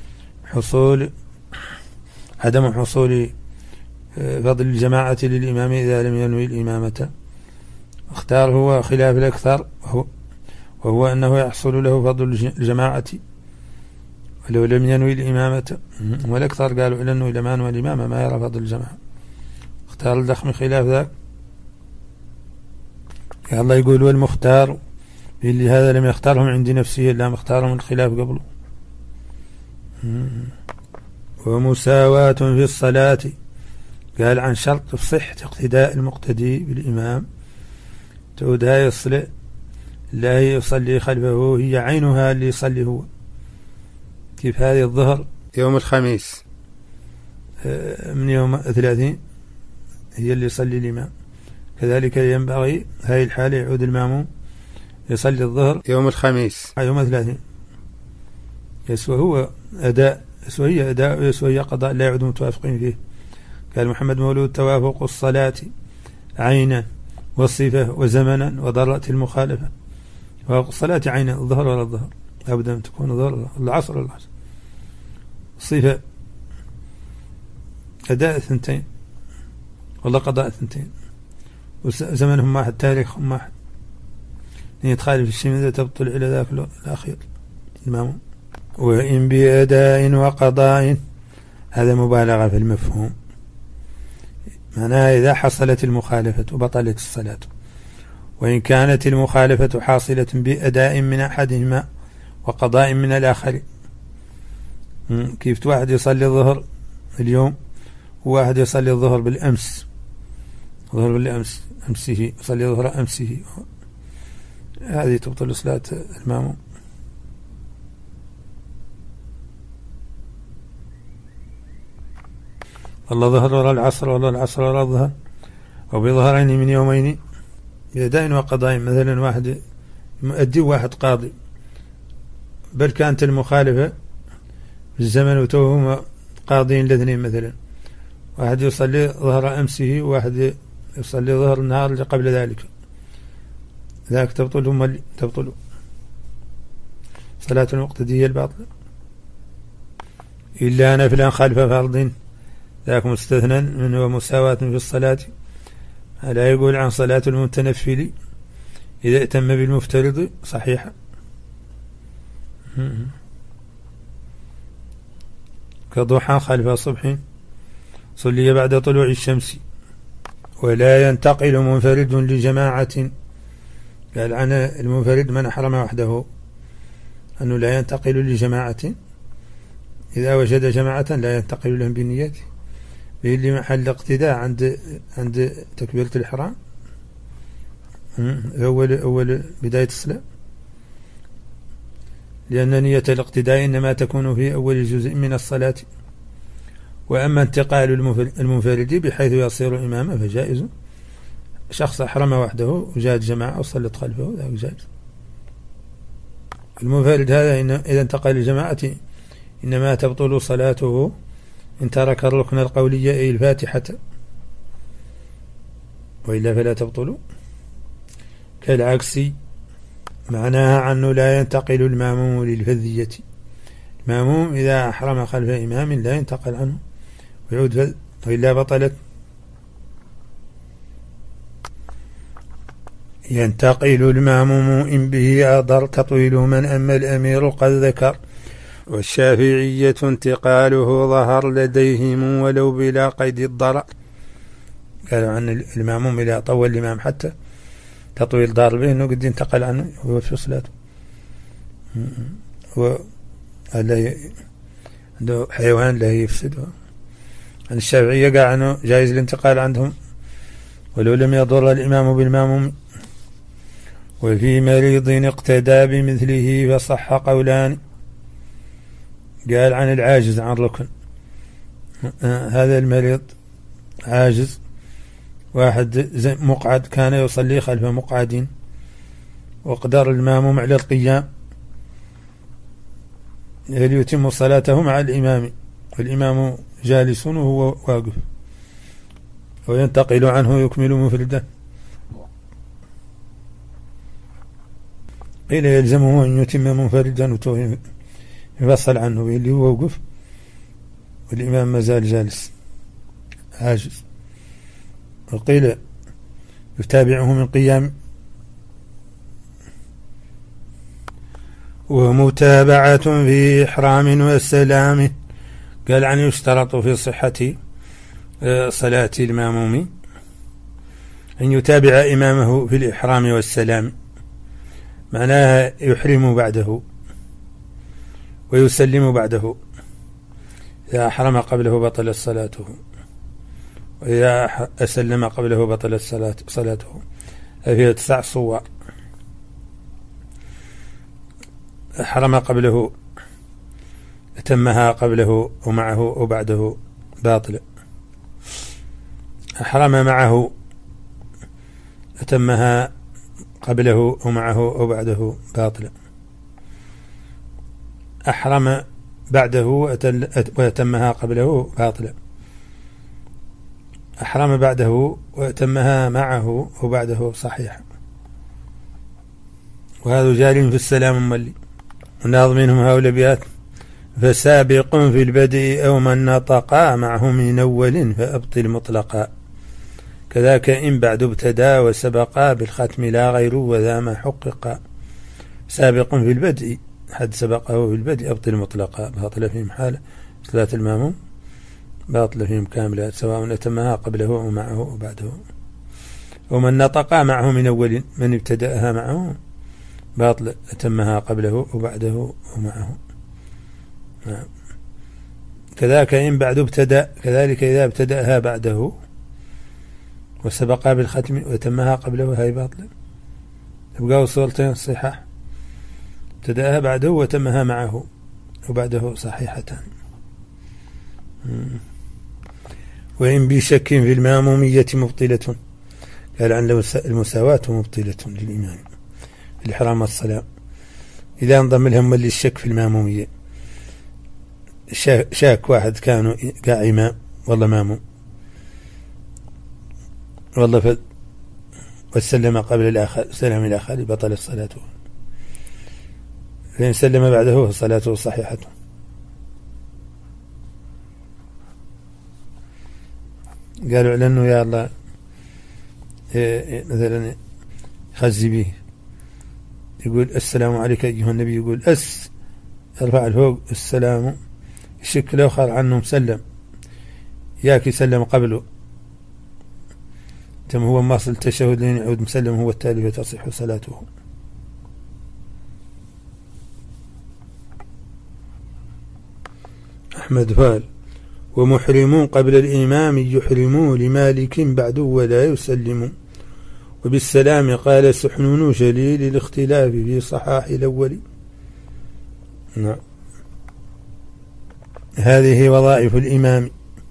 عدم حصول فضل الجماعة للإمام إذا لم ينوي الإمامة، اختار هو خلاف الأكثر، وهو أنه يحصل له فضل الجماعة ولو لم ينوي الإمامة. والأكثر قالوا إلى أنه إذا ما نوى الإمامة ما يرى فضل الجماعة. اختار اللخمي خلاف ذاك. الله يقول والمختار اللي هذا لم يختارهم عند نفسه إلا مختارهم الخلاف قبله. ومساواة في الصلاة، قال عن شرط صحة اقتداء المقتدي بالإمام، تعود هاي الصلاة لا يصلي خلفه هي عينها اللي يصلي هو. كيف هذه الظهر
يوم الخميس
من يوم 30 هي اللي يصلي الإمام، كذلك ينبغي هاي الحالة يعود الماموم يصلي الظهر
يوم الخميس
يوم 30. يسوى هو أداء، يسوى هي أداء، ويسوى هي قضاء، لا يعود متوافقين فيه. قال محمد مولود توافق الصلاة عينا والصفة وزمنا وضرة المخالفة. توافق الصلاة عينا الظهر ولا الظهر، أبدا تكون الظهر العصر ولا العصر. صفة أداء 2 والله قضاء 2، وزمنهم واحد، تاريخهم واحد. يتخالف الشيء إذا تبطل إلى ذاك الأخير المامون. وإن بأداء وقضاء، هذا مبالغة في المفهوم، معناها إذا حصلت المخالفة وبطلت الصلاة. وإن كانت المخالفة حاصلة بأداء من أحدهما وقضاء من الآخر، كيف واحد يصلي الظهر اليوم وواحد يصلي الظهر بالأمس، ظهر بالأمس أمسه، يصلي ظهر أمسه، هذه تبطل صلاة الماموم. والله ظهر ولا العصر، والله العصر ولا الظهر، أو بظهرين من يومين بأداء وقضاء. مثلا واحد مؤدي وواحد قاضي، بل كانت المخالفة في الزمن وتوهم قاضين الاثنين، مثلا واحد يصلي ظهر أمسه وواحد يصلي ظهر النهار اللي قبل ذلك، ذاك تبطل صلاة المقتدية الباطلة إلا نفلا خلف فرض، ذاك مستثنى منه مساواة في الصلاة. لا يقول عن صلاة المتنفل إذا اتم بالمفترض صحيحة، كضحى خلف صبح صلي بعد طلوع الشمس. ولا ينتقل منفرد لجماعة، قال عن المنفرد من أحرم وحده أنه لا ينتقل لجماعة، إذا وجد جماعة لا ينتقل لهم بنيته، به اللي محل اقتداء عند تكبيرة الإحرام، أول بداية الصلاة، لأن نية الاقتداء إنما تكون في أول جزء من الصلاة. وأما انتقال المنفرد بحيث يصير إماما فجائز، شخص أحرم وحده وجاءت جماعة وصلت خلفه، ذلك جائز. المنفرد هذا إذا انتقل لجماعة إنما تبطل صلاته إن ترك الركن القولي أي الفاتحة، وإلا فلا تبطل. كالعكس معناها أنه لا ينتقل الماموم للفذية، الماموم إذا أحرم خلف إمام لا ينتقل عنه ويعود فذ، وإلا بطلت. ينتقل الماموم إن به أضر تطويل من أما الأمير قد ذكر.
والشافعية انتقاله ظهر لديهم ولو بلا قيد الضرر،
قالوا عن الماموم إذا طول الإمام حتى تطويل ضار به أنه قد ينتقل عنه وهو في صلاته.
عنده حيوان لا يفسد. عن الشافعية قال عنه جائز الانتقال عندهم ولو لم يضر الإمام بالماموم. وفي مريض اقتدى بمثله فصح قولان. قال عن العاجز عن ركن، هذا المريض عاجز، واحد مقعد كان يصلي خلف مقعدين وقدر الماموم على القيام، هل يتم صلاته مع الإمام والإمام جالس وهو واقف، وينتقل عنه يكمل مفردا؟ قيل يلزمه أن يتم منفردا ويفصل عنه اللي هو وقف والإمام ما زال جالس عاجز. وقيل يتابعه من قيام. ومتابعة في إحرام والسلام. قال عن يشترط في صحة صلاة الماموم أن يتابع إمامه في الإحرام والسلام، معناها يحرم بعده ويسلم بعده. إذا أحرم قبله بطلت صلاته، وإذا أسلم قبله بطلت صلاته. فيها 9 صور. أحرم قبله أتمها قبله ومعه وبعده باطل. أحرم معه أتمها قبله ومعه وبعده باطل. أحرم بعده وأتمها قبله باطل. أحرم بعده وأتمها معه وبعده صحيح. وهذا جاري في السلام مولي. وناظم منهم هؤلاء بيات: فسابق في البدء أو من نطقا معه من أول فأبطل مطلقا، كذاك إن بعد ابتدى وسبقا بالختم لا غير وذا ما حققا. سابق في البدء، حد سبقه في البدء أبطل مطلقا، باطل فيهم حالة صلاة الماموم، باطل فيهم كاملة سواء أتمها قبله ومعه وبعده. ومن نطقا معه من أول، من ابتدأها معه باطل أتمها قبله وبعده ومعه. كذاك إن بعد ابتدأ، كذلك إذا ابتدأها بعده وسبقها بالختم وتمها قبله هاي باطلة. يبقى صورتين الصحاح: ابتدأها بعده وتمها معه وبعده صحيحتان. وإن بشك في المامومية مبطلة. قال عن المساواة مبطلة للإمام في الإحرام والصلاة إذا انضم لهم للشك في المامومية. شاك واحد كانوا قاع إمام والله ماموم والله وسلم قبل الآخر، سلم الآخر بطل صلاته، فإن سلم بعده فصلاته صحيحة. قالوا لأنه يا الله مثلا خزي به، يقول السلام عليك أيها النبي، يقول ارفع الفوق السلام، الشك لو خار عنه مسلم ياك يسلم قبله، تم هو ماصل التشهد لين يعود مسلم هو التالي فتصح صلاته. أحمد فال: ومحرمون قبل الإمام يحرمون لمالك بعد ولا يسلم. وبالسلام قال سحنون شليل الاختلاف في صحاح الأول. نعم. هذه وظائف الإمام: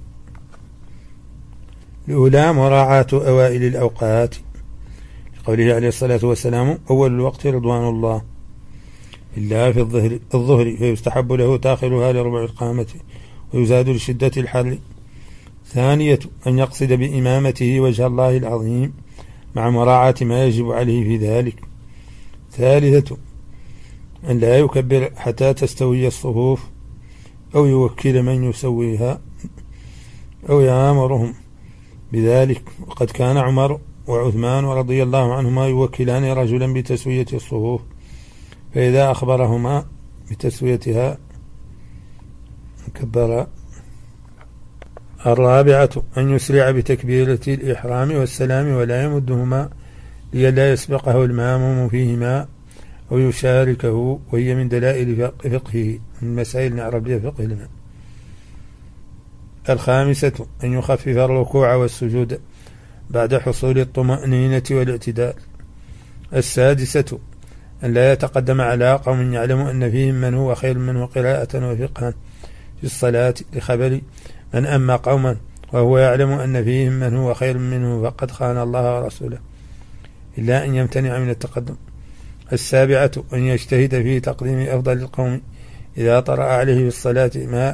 الأولى مراعاة أوائل الأوقات، قوله عليه الصلاة والسلام: أول الوقت رضوان الله إلا في الظهر فيستحب له تاخرها لربع القامة ويزاد لشدة الحر. ثانية أن يقصد بإمامته وجه الله العظيم مع مراعاة ما يجب عليه في ذلك. ثالثة أن لا يكبر حتى تستوي الصفوف أو يوكل من يسويها أو يأمرهم بذلك، وقد كان عمر وعثمان رضي الله عنهما يوكلان رجلا بتسوية الصفوف، فإذا أخبرهما بتسويتها كبر. الرابعة أن يسرع بتكبيرة الإحرام والسلام ولا يمدهما لئلا يسبقه الماموم فيهما أو يشاركه، وهي من دلائل فقهه، من مسائل نعرف بها فقه الماء. الخامسة أن يخفف الركوع والسجود بعد حصول الطمأنينة والاعتدال. السادسة أن لا يتقدم على قوم يعلم أن فيهم من هو خير منه قراءة وفقها في الصلاة، لخبر من أما قوما وهو يعلم أن فيهم من هو خير منه فقد خان الله ورسوله، إلا أن يمتنع من التقدم. السابعة أن يجتهد في تقديم أفضل القوم إذا طرأ عليه في الصلاة ما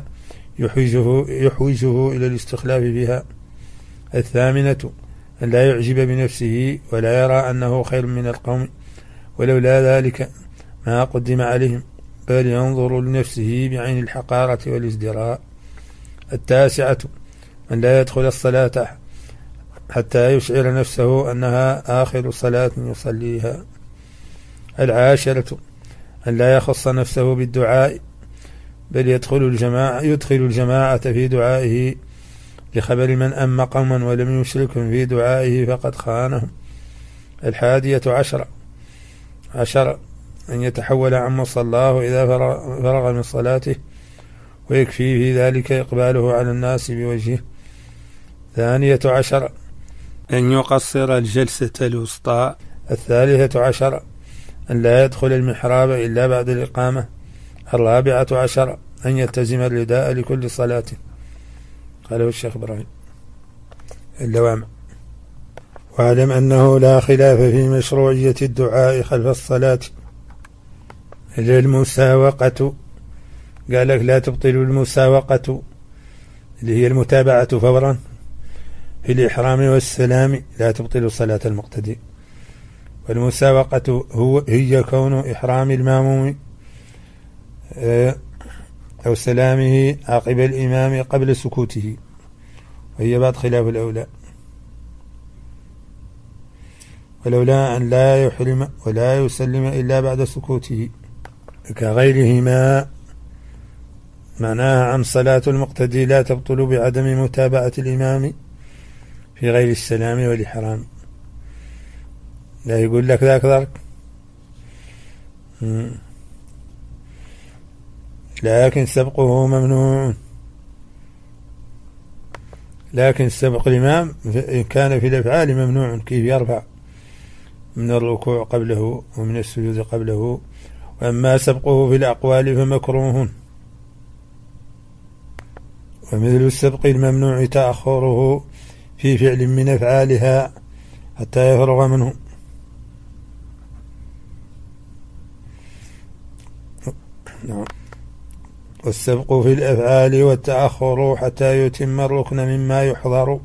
يحوجه إلى الاستخلاف فيها. الثامنة أن لا يعجب بنفسه ولا يرى أنه خير من القوم ولولا ذلك ما قدم عليهم، بل ينظر لنفسه بعين الحقارة والازدراء. التاسعة أن لا يدخل الصلاة حتى يشعر نفسه أنها آخر صلاة يصليها. العاشرة أن لا يخص نفسه بالدعاء، بل يدخل الجماعة في دعائه، لخبر من أما قوما ولم يشركهم في دعائه فقد خانهم. الحادية عشر أن يتحول عن مصلاه إذا فرغ من صلاته، ويكفي في ذلك إقباله على الناس بوجهه. 12 أن يقصر الجلسة الوسطى. 13 أن لا يدخل المحراب إلا بعد الإقامة. 14 أن يلتزم الرداء لكل صلاة. قاله الشيخ إبراهيم اللوامع. واعلم أنه لا خلاف في مشروعية الدعاء خلف الصلاة. المساوقة قال لك لا تبطل المساوقة اللي هي المتابعة فورا في الإحرام والسلام، لا تبطل صلاة المقتدي. والمساوقة هي كون إحرام الماموم أو سلامه عقب الإمام قبل سكوته، وهي بعد خلاف الأولى. ولولا أن لا يحرم ولا يسلم إلا بعد سكوته كغيرهما، معناها عن صلاة المقتدي لا تبطل بعدم متابعة الإمام في غير السلام والإحرام. لا يقول لك ذاك ذاك، لكن سبقه ممنوع. لكن سبق الإمام كان في الأفعال ممنوع، كيف يرفع من الركوع قبله ومن السجود قبله. وأما سبقه في الأقوال فمكروه، ومثل السبق الممنوع تأخره في فعل من أفعالها حتى يفرغ منه. والسبق في الأفعال والتأخر حتى يتم الركن مما يحضر.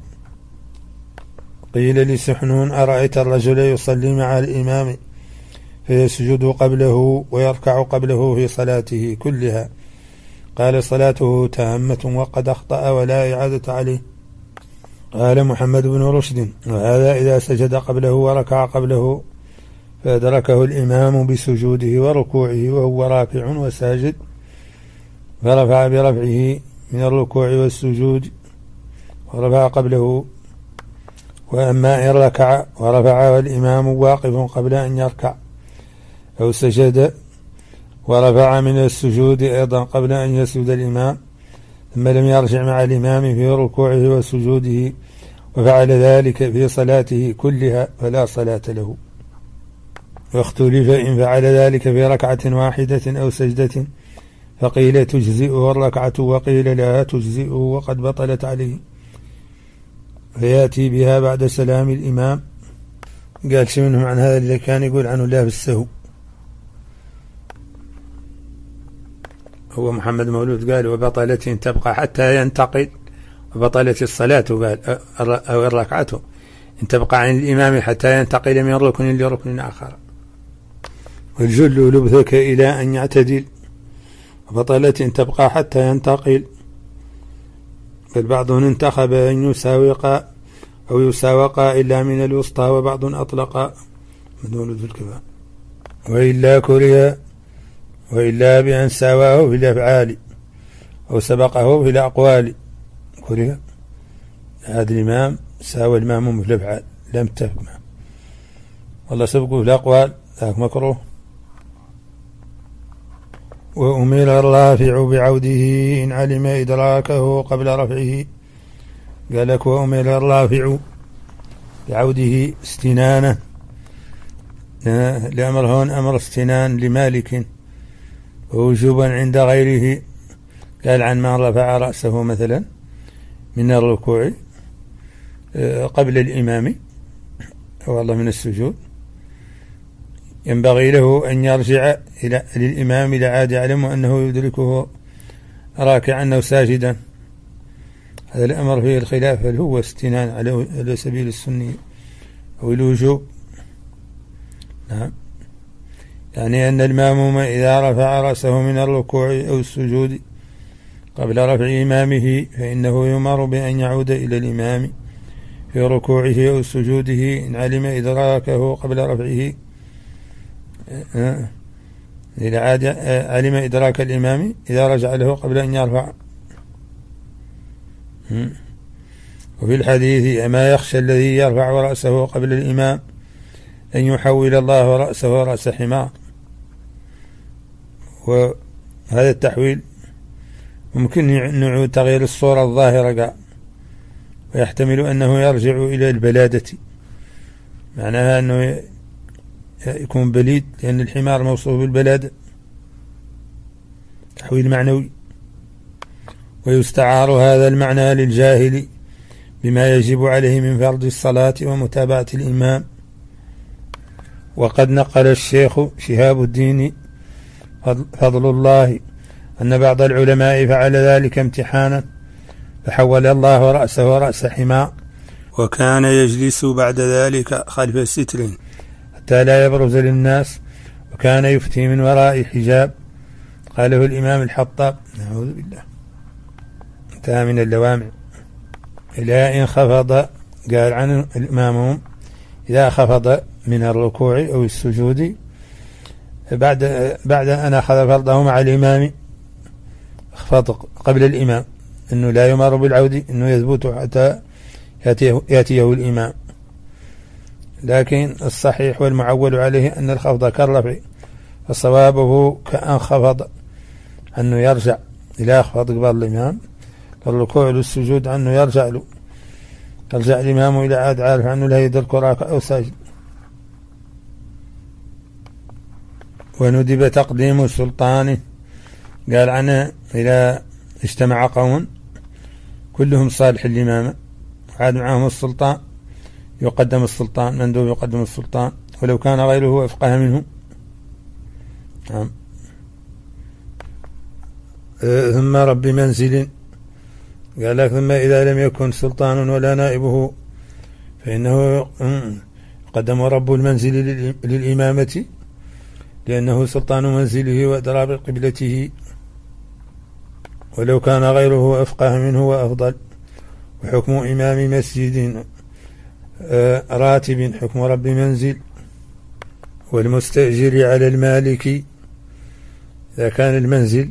قيل لسحنون أرأيت الرجل يصلي مع الإمام فيسجد قبله ويركع قبله في صلاته كلها، قال صلاته تامة وقد أخطأ ولا إعادة عليه. قال محمد بن رشد وهذا إذا سجد قبله وركع قبله فأدركه الإمام بسجوده وركوعه وهو راكع وساجد، فرفع برفعه من الركوع والسجود ورفع قبله. وأما إن ركع ورفع والإمام واقف قبل أن يركع، أو سجد ورفع من السجود أيضا قبل أن يسجد الإمام، ثم لم يرجع مع الإمام في ركوعه وسجوده وفعل ذلك في صلاته كلها فلا صلاة له. واختلف إن فعل ذلك في ركعة واحدة أو سجدة، فقيل تجزئه الركعة وقيل لا تجزئه وقد بطلت عليه، فيأتي بها بعد سلام الإمام. قال شو منهم عن هذا اللي كان يقول عنه لا بالسهو؟ هو محمد مولود قال وبطلت تبقى حتى ينتقل، وبطلت الصلاة قال أو الركعة إن تبقى عن الإمام حتى ينتقل من ركن لركن آخر. والجل لبثك إلى أن يعتدل، وبطلت تبقى حتى ينتقل. بل بعضهم انتخب أن يساوق أو يساوق إلا من الوسطى، وبعض أطلق بدون ذو الكفاء. وإلا كره، وإلا بأن ساواه في الأفعال أو سبقه في الأقوال كره. هذا الإمام ساوى المأموم في الأفعال لم تفق معه، والله سبقه في الأقوال ذاك مكروه. وأمر الرافع بعوده إن علم إدراكه قبل رفعه. قال لك وأمر الرافع بعوده استنانه، الأمر هون أمر استنان لمالك، ووجوبا عند غيره. قال عن من رفع رأسه مثلا من الركوع قبل الإمام أو الله من السجود، ينبغي له أن يرجع للإمام إذا عاد يعلم أنه يدركه راكعا أو ساجدا. هذا الأمر فيه الخلاف، هل هو استنان على سبيل السنة أو الوجوب؟ نعم، يعني أن المأموم إذا رفع رأسه من الركوع أو السجود قبل رفع إمامه فإنه يؤمر بأن يعود إلى الإمام في ركوعه أو سجوده إن علم إدراكه قبل رفعه. إذا عاد علم إدراك الإمام إذا رجع له قبل أن يرفع. وفي الحديث أما يخشى الذي يرفع رأسه قبل الإمام أن يحول الله رأسه رأس حمار. وهذا التحويل ممكن أن تغيير الصورة الظاهرة، ويحتمل أنه يرجع إلى البلادة، معناها أنه يكون بليد لأن الحمار موصوف بالبلادة، تحويل معنوي. ويستعار هذا المعنى للجاهل بما يجب عليه من فرض الصلاة ومتابعة الإمام. وقد نقل الشيخ شهاب الدين فضل الله أن بعض العلماء فعل ذلك امتحانا فحول الله رأسه رأس حمار، وكان يجلس بعد ذلك خلف ستر حتى لا يبرز للناس، وكان يفتي من وراء حجاب. قاله الإمام الحطاب، نعوذ بالله. انتهى من اللوامع. إلى إن خفض، قال عن الإمام إذا خفض من الركوع أو السجود بعد أن أخذ فرضه مع الإمام، خفض قبل الإمام، أنه لا يمر بالعود، أنه يثبت حتى يأتيه الإمام. لكن الصحيح والمعول عليه أن الخفض كالرفع، فصوابه كأن خفض، أنه يرجع إلى أخفض قبل الإمام. الركوع للسجود أنه يرجع الإمام إلى عاد عارف أنه لا يدرك راكع أو ساجد. وندب تقديم السلطان، قال عنه إذا اجتمع قوم كلهم صالح الإمامة وعاد معهم السلطان يقدم السلطان، مندوب يقدم السلطان ولو كان غيره أفقه منه. ثم رب منزل، قال لك ثم إذا لم يكن سلطان ولا نائبه فإنه يقدم رب المنزل للإمامة، لأنه سلطان منزله وأدرى بقبلته، ولو كان غيره أفقه منه وأفضل. وحكم إمام مسجد راتب حكم رب منزل. والمستأجر على المالك إذا كان المنزل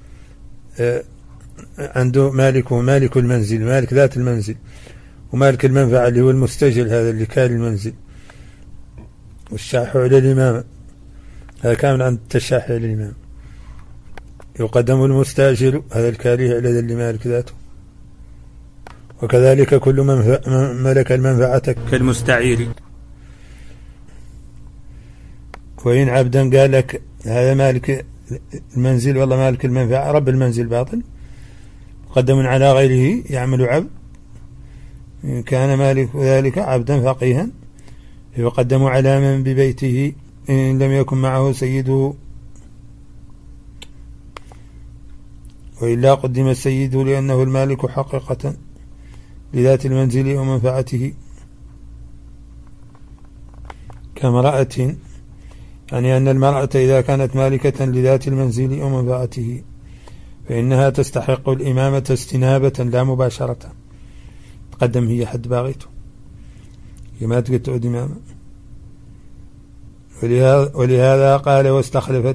عنده مالك المنزل، مالك ذات المنزل، ومالك المنفعة اللي هو المستأجر هذا اللي كان المنزل. والشاح على الإمام، هذا كامل عند التشاح على الإمام. يقدم المستأجر هذا الكالي على ذا اللي مالك ذاته. وكذلك كل من ملك المنفعة كالمستعير. وإن عبدا قال لك هذا مالك المنزل والله مالك المنفعة، رب المنزل باطل، قدم على غيره يعمل عبد، إن كان مالك ذلك عبدا فقيها يقدم على من ببيته إن لم يكن معه سيده، وإلا قدم السيد لأنه المالك حقيقة لذات المنزل ومنفعته. كامرأة، يعني أن المرأة إذا كانت مالكة لذات المنزل ومنفعته فإنها تستحق الإمامة استنابة لا مباشرة، تقدم هي حد باغيته لما تقعد إمامة. ولهذا قال واستخلفت،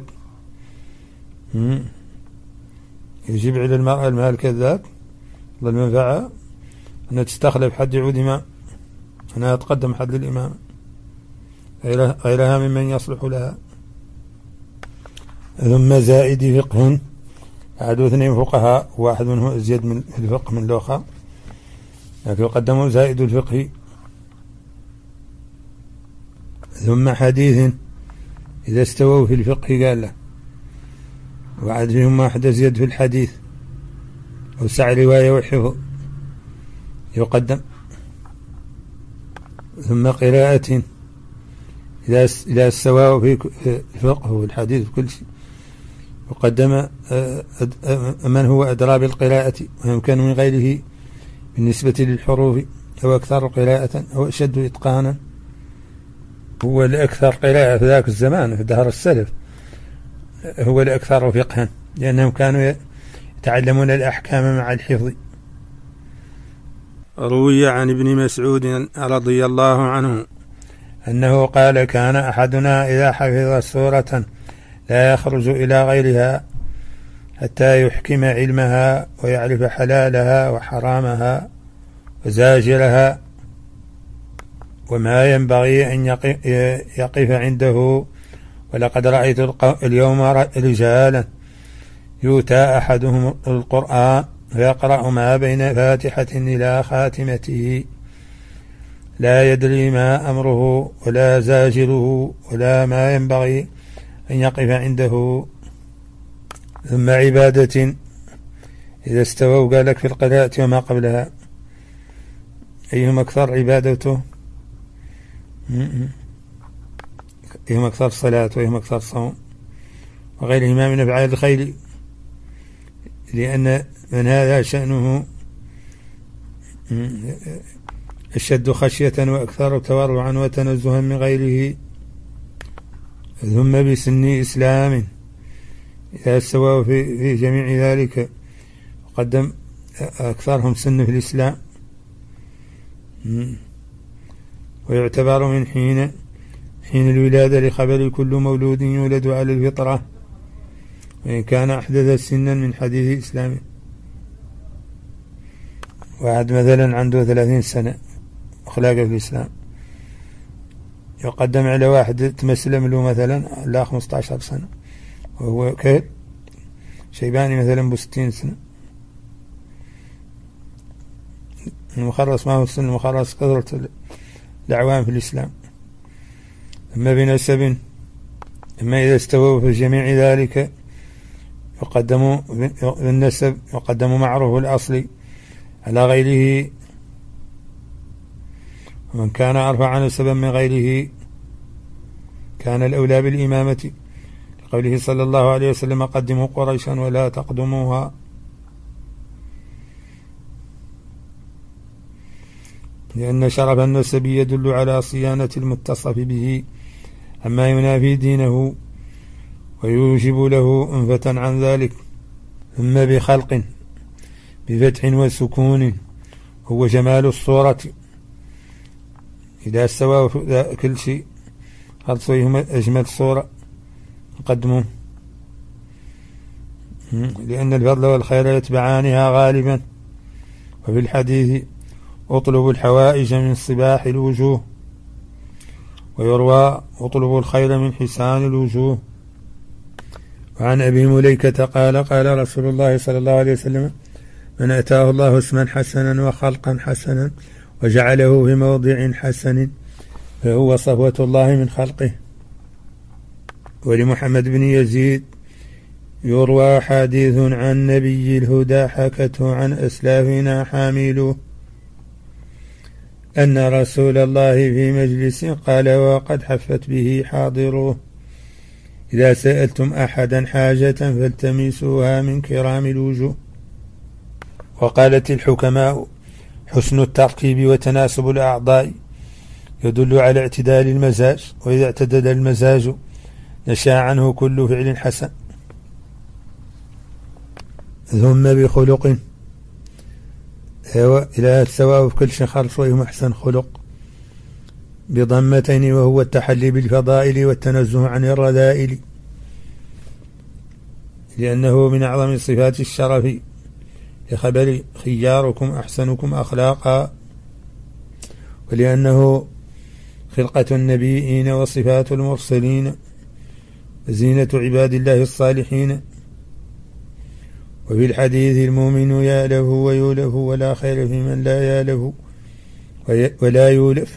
يجب على المرأة المالكة الذات والمنفعة أنها تستخلف حد يعود إمام، أنها تقدم حد للإمام غيرها ممن يصلح لها.
ثم زائد فقه، عادوا 2 فقهاء، واحد منهم أزيد من الفقه من الآخر، لكن يقدموا زائد الفقه. ثم حديث إذا استووا في الفقه قال له، وعاد فيهم واحد أزيد في الحديث وسع رواية وحفظ يقدم. ثم قراءة إذا استواه في الفقه والحديث وكل شيء يقدم من هو أدرى بالقراءة ويمكن من غيره بالنسبة للحروف، أو أكثر قراءة أو أشد إتقانا. هو الأكثر قراءة في ذاك الزمان في دهر السلف، هو الأكثر فقها، لأنهم كانوا يتعلمون الأحكام مع الحفظ.
روي عن ابن مسعود رضي الله عنه
أنه قال: كان أحدنا إذا حفظ سورة لا يخرج إلى غيرها حتى يحكم علمها ويعرف حلالها وحرامها وزاجرها وما ينبغي أن يقف عنده. ولقد رأيت اليوم رجالا يؤتى أحدهم القرآن فيقرأ ما بين فاتحة إلى خاتمته لا يدري ما أمره ولا زاجره ولا ما ينبغي أن يقف عنده. ثم عبادة إذا استووا قال لك في القراءة وما قبلها أيهم أكثر عبادته، أيهم أكثر صلاة وأيهم أكثر صوم وغيرهما من أفعال الخير، لأن من هذا شأنه أشد خشية وأكثر تورعا وتنزها من غيره. ثم بسن إسلام إذا استوى في جميع ذلك وقدم أكثرهم سن في الإسلام، ويعتبر من حين الولادة لخبر كل مولود يولد على الفطرة، وإن كان أحدث سنا من حديث إسلامه. واحد مثلا عنده 30 سنة أخلاقه في الإسلام يقدم على واحد تمسلم له مثلا لا 15 سنة وهو شيباني مثلا ب60 سنة. المخرص ما هو السن المخرص كثرة الأعوام في الإسلام. أما بنسب، أما إذا استووا في جميع ذلك يقدم بالنسب يقدم معروف الأصل على غيره، ومن كان أرفع نسبا من غيره كان الأولى بالإمامة، لقوله صلى الله عليه وسلم: قدموا قريشا ولا تقدموها. لأن شرف النسب يدل على صيانة المتصف به عما ينافي دينه ويوجب له أنفة عن ذلك. ثم بخلق بفتح وسكون هو جمال الصورة إذا استوى كل شيء خلصهم أجمل صورة قدمه، لأن الفضل والخير يتبعانها غالبا. وفي الحديث: اطلبوا الحوائج من صباح الوجوه، ويروى: اطلبوا الخير من حسان الوجوه. وعن أبي مليكة قال: قال رسول الله صلى الله عليه وسلم: من أتاه الله اسما حسنا وخلقا حسنا وجعله في موضع حسن فهو صفوة الله من خلقه. ولمحمد بن يزيد: يروى حديث عن نبي الهدى حكته عن أسلافنا حامله أن رسول الله في مجلس قال وقد حفت به حاضروه: إذا سألتم أحدا حاجة فالتمسوها من كرام الوجوه. وقالت الحكماء: حسن التركيب وتناسب الأعضاء يدل على اعتدال المزاج، وإذا اعتدل المزاج نشا عنه كل فعل حسن. ثم بخلق إلى السواء في كل شيء خلص ويهم أحسن خلق بضمتين، وهو التحلي بالفضائل والتنزه عن الرذائل، لأنه من أعظم صفات الشرف لخبر خياركم أحسنكم أخلاقا، ولأنه خلقة النبيين وصفات المرسلين،
زينة عباد الله الصالحين. وفي الحديث المؤمن يألف ويولف ولا خير في من لا يألف ولا يولف.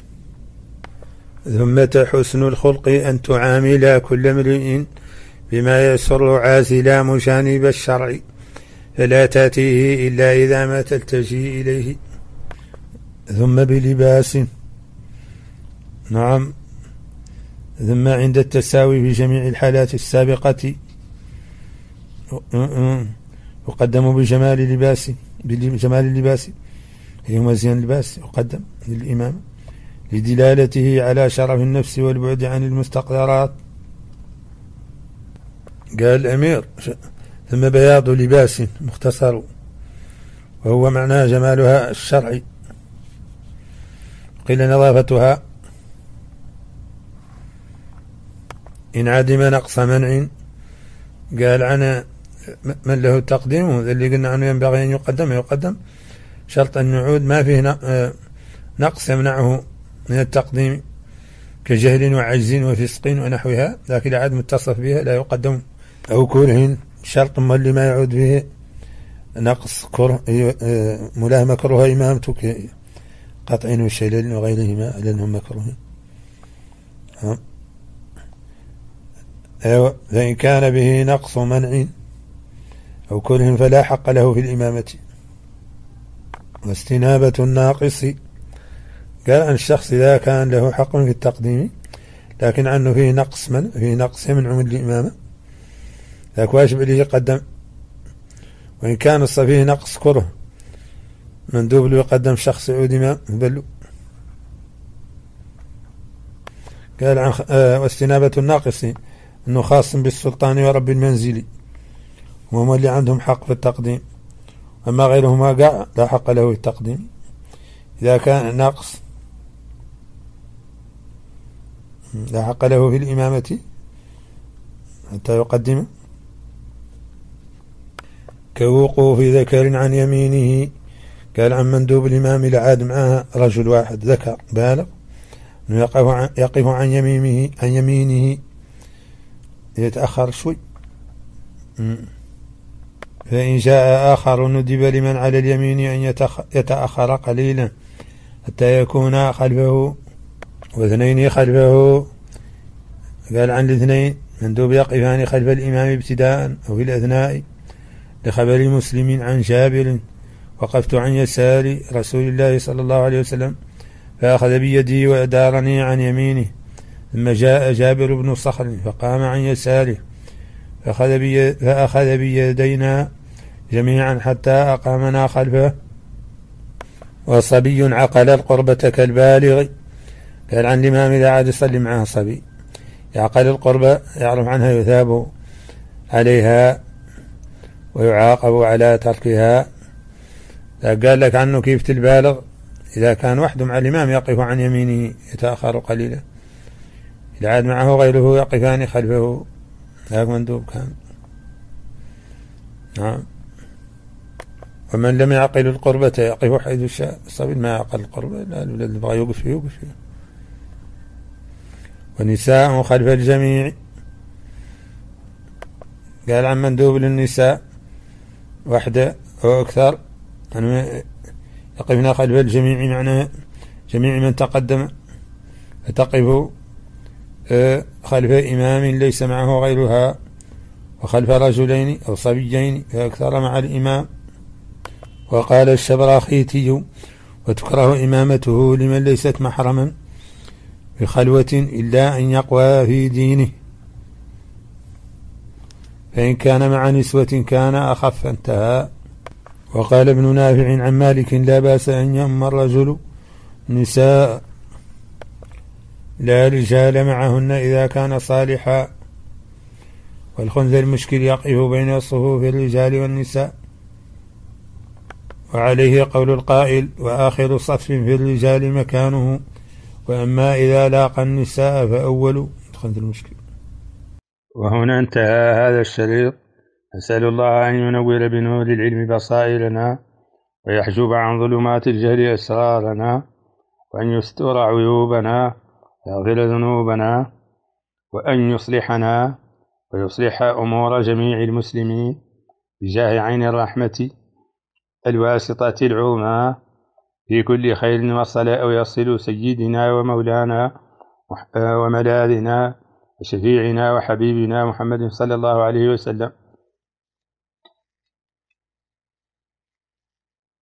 ثم حسن الخلق أن تعامل كل امرئ بما يسر عازلا مجانب الشرع فلا تأتيه إلا إذا ما تلتجي إليه. ثم بلباس، نعم، ثم عند التساوي في جميع الحالات السابقة يقدم بجمال اللباس هي مزيان اللباس يقدم للإمام لدلالته على شرف النفس والبعد عن المستقذرات. قال الأمير: ثم بياض لباس مختصر وهو معناه جمالها الشرعي، قيل نظافتها إن عدم نقص منع. قال عن من له التقديم اللي قلنا عنه ينبغي أن يقدم شرط النعود ما فيه نقص يمنعه من التقديم كجهل وعجز وفسق ونحوها، لكن عاد متصف بها لا يقدم، أو كره شرط اللي ما يعود به نقص كره ملاه مكروه إمامتك قطع وشلل وغيرهما لأنهم مكروه. فإن كان به نقص منع أو كره فلا حق له في الإمامة. واستنابة الناقص، قال عن الشخص إذا كان له حق في التقديم لكن عنه فيه نقص يمنع من الإمامة ذاك واجب عليه يقدم. وإن كان فيه نقص كره مندوب له يقدم شخص يعود إمام بل. قال عن واستنابة الناقص أنه خاص بالسلطان ورب المنزل وهم اللي عندهم حق في التقديم، أما غيرهما لا حق له في التقديم. إذا كان ناقص لا حق له في الإمامة حتى يقدم. كوقوف ذكر عن يمينه، قال عن مندوب الإمام العاد معها رجل واحد ذكر بالغ يقف عن يمينه يتأخر شوي. فإن جاء آخر ندب لمن على اليمين أن يتأخر قليلا حتى يكون خلفه واثنين خلفه. قال عن الاثنين مندوب يقفان خلف الإمام ابتداء أو في الأثناء، لخبر مسلم عن جابر: وقفت عن يسار رسول الله صلى الله عليه وسلم فأخذ بيدي وأدارني عن يمينه، ثم جاء جابر بن صخر فقام عن يساره فأخذ بيدينا جميعا حتى أقامنا خلفه. وصبي عقل القربة كالبالغ، قال عن الإمام إذا عاد يصلي معه صبي يعقل القربة يعرف عنها يثاب عليها ويعاقب على تركها. قال لك عنه كيف تلبالغ إذا كان وحده مع الإمام يقف عن يمينه يتأخر قليلا، إذا عاد معه غيره يقفان خلفه، ذاك مندوب كان. نعم. ومن لم يعقل القربة يقف حيث شاء، الصبي ما يعقل القربة لا الولد يبغى يوقف. ونساء خلف الجميع، قال عن مندوب للنساء وحده أو أكثر يقفنا خلف الجميع معناه جميع من تقدم، فتقف خلف إمام ليس معه غيرها، وخلف رجلين أو صبيين فأكثر مع الإمام. وقال الشبراخيتي: وتكره إمامته لمن ليست محرما بخلوة إلا أن يقوى في دينه، فإن كان مع نسوة كان أخف. انتهى. وقال ابن نافع عن مالك: لا بأس أن يؤم الرجل نساء لا رجال معهن إذا كان صالحا، والخنثى المشكل يقف بين صفوف الرجال والنساء. وعليه قول القائل: وآخر صف في الرجال مكانه، وأما إذا لاقى النساء فأول خنثى المشكل. وهنا انتهى هذا الشريط. أسأل الله أن ينور بنور العلم بصائرنا، ويحجب عن ظلمات الجهل أسرارنا، وأن يستر عيوبنا، ويغفر ذنوبنا، وأن يصلحنا
ويصلح أمور جميع المسلمين بجاه عين الرحمة الواسطة العظمى في كل خير وصل أو يصل سيدنا ومولانا وملاذنا وشفيعنا وحبيبنا محمد صلى الله عليه وسلم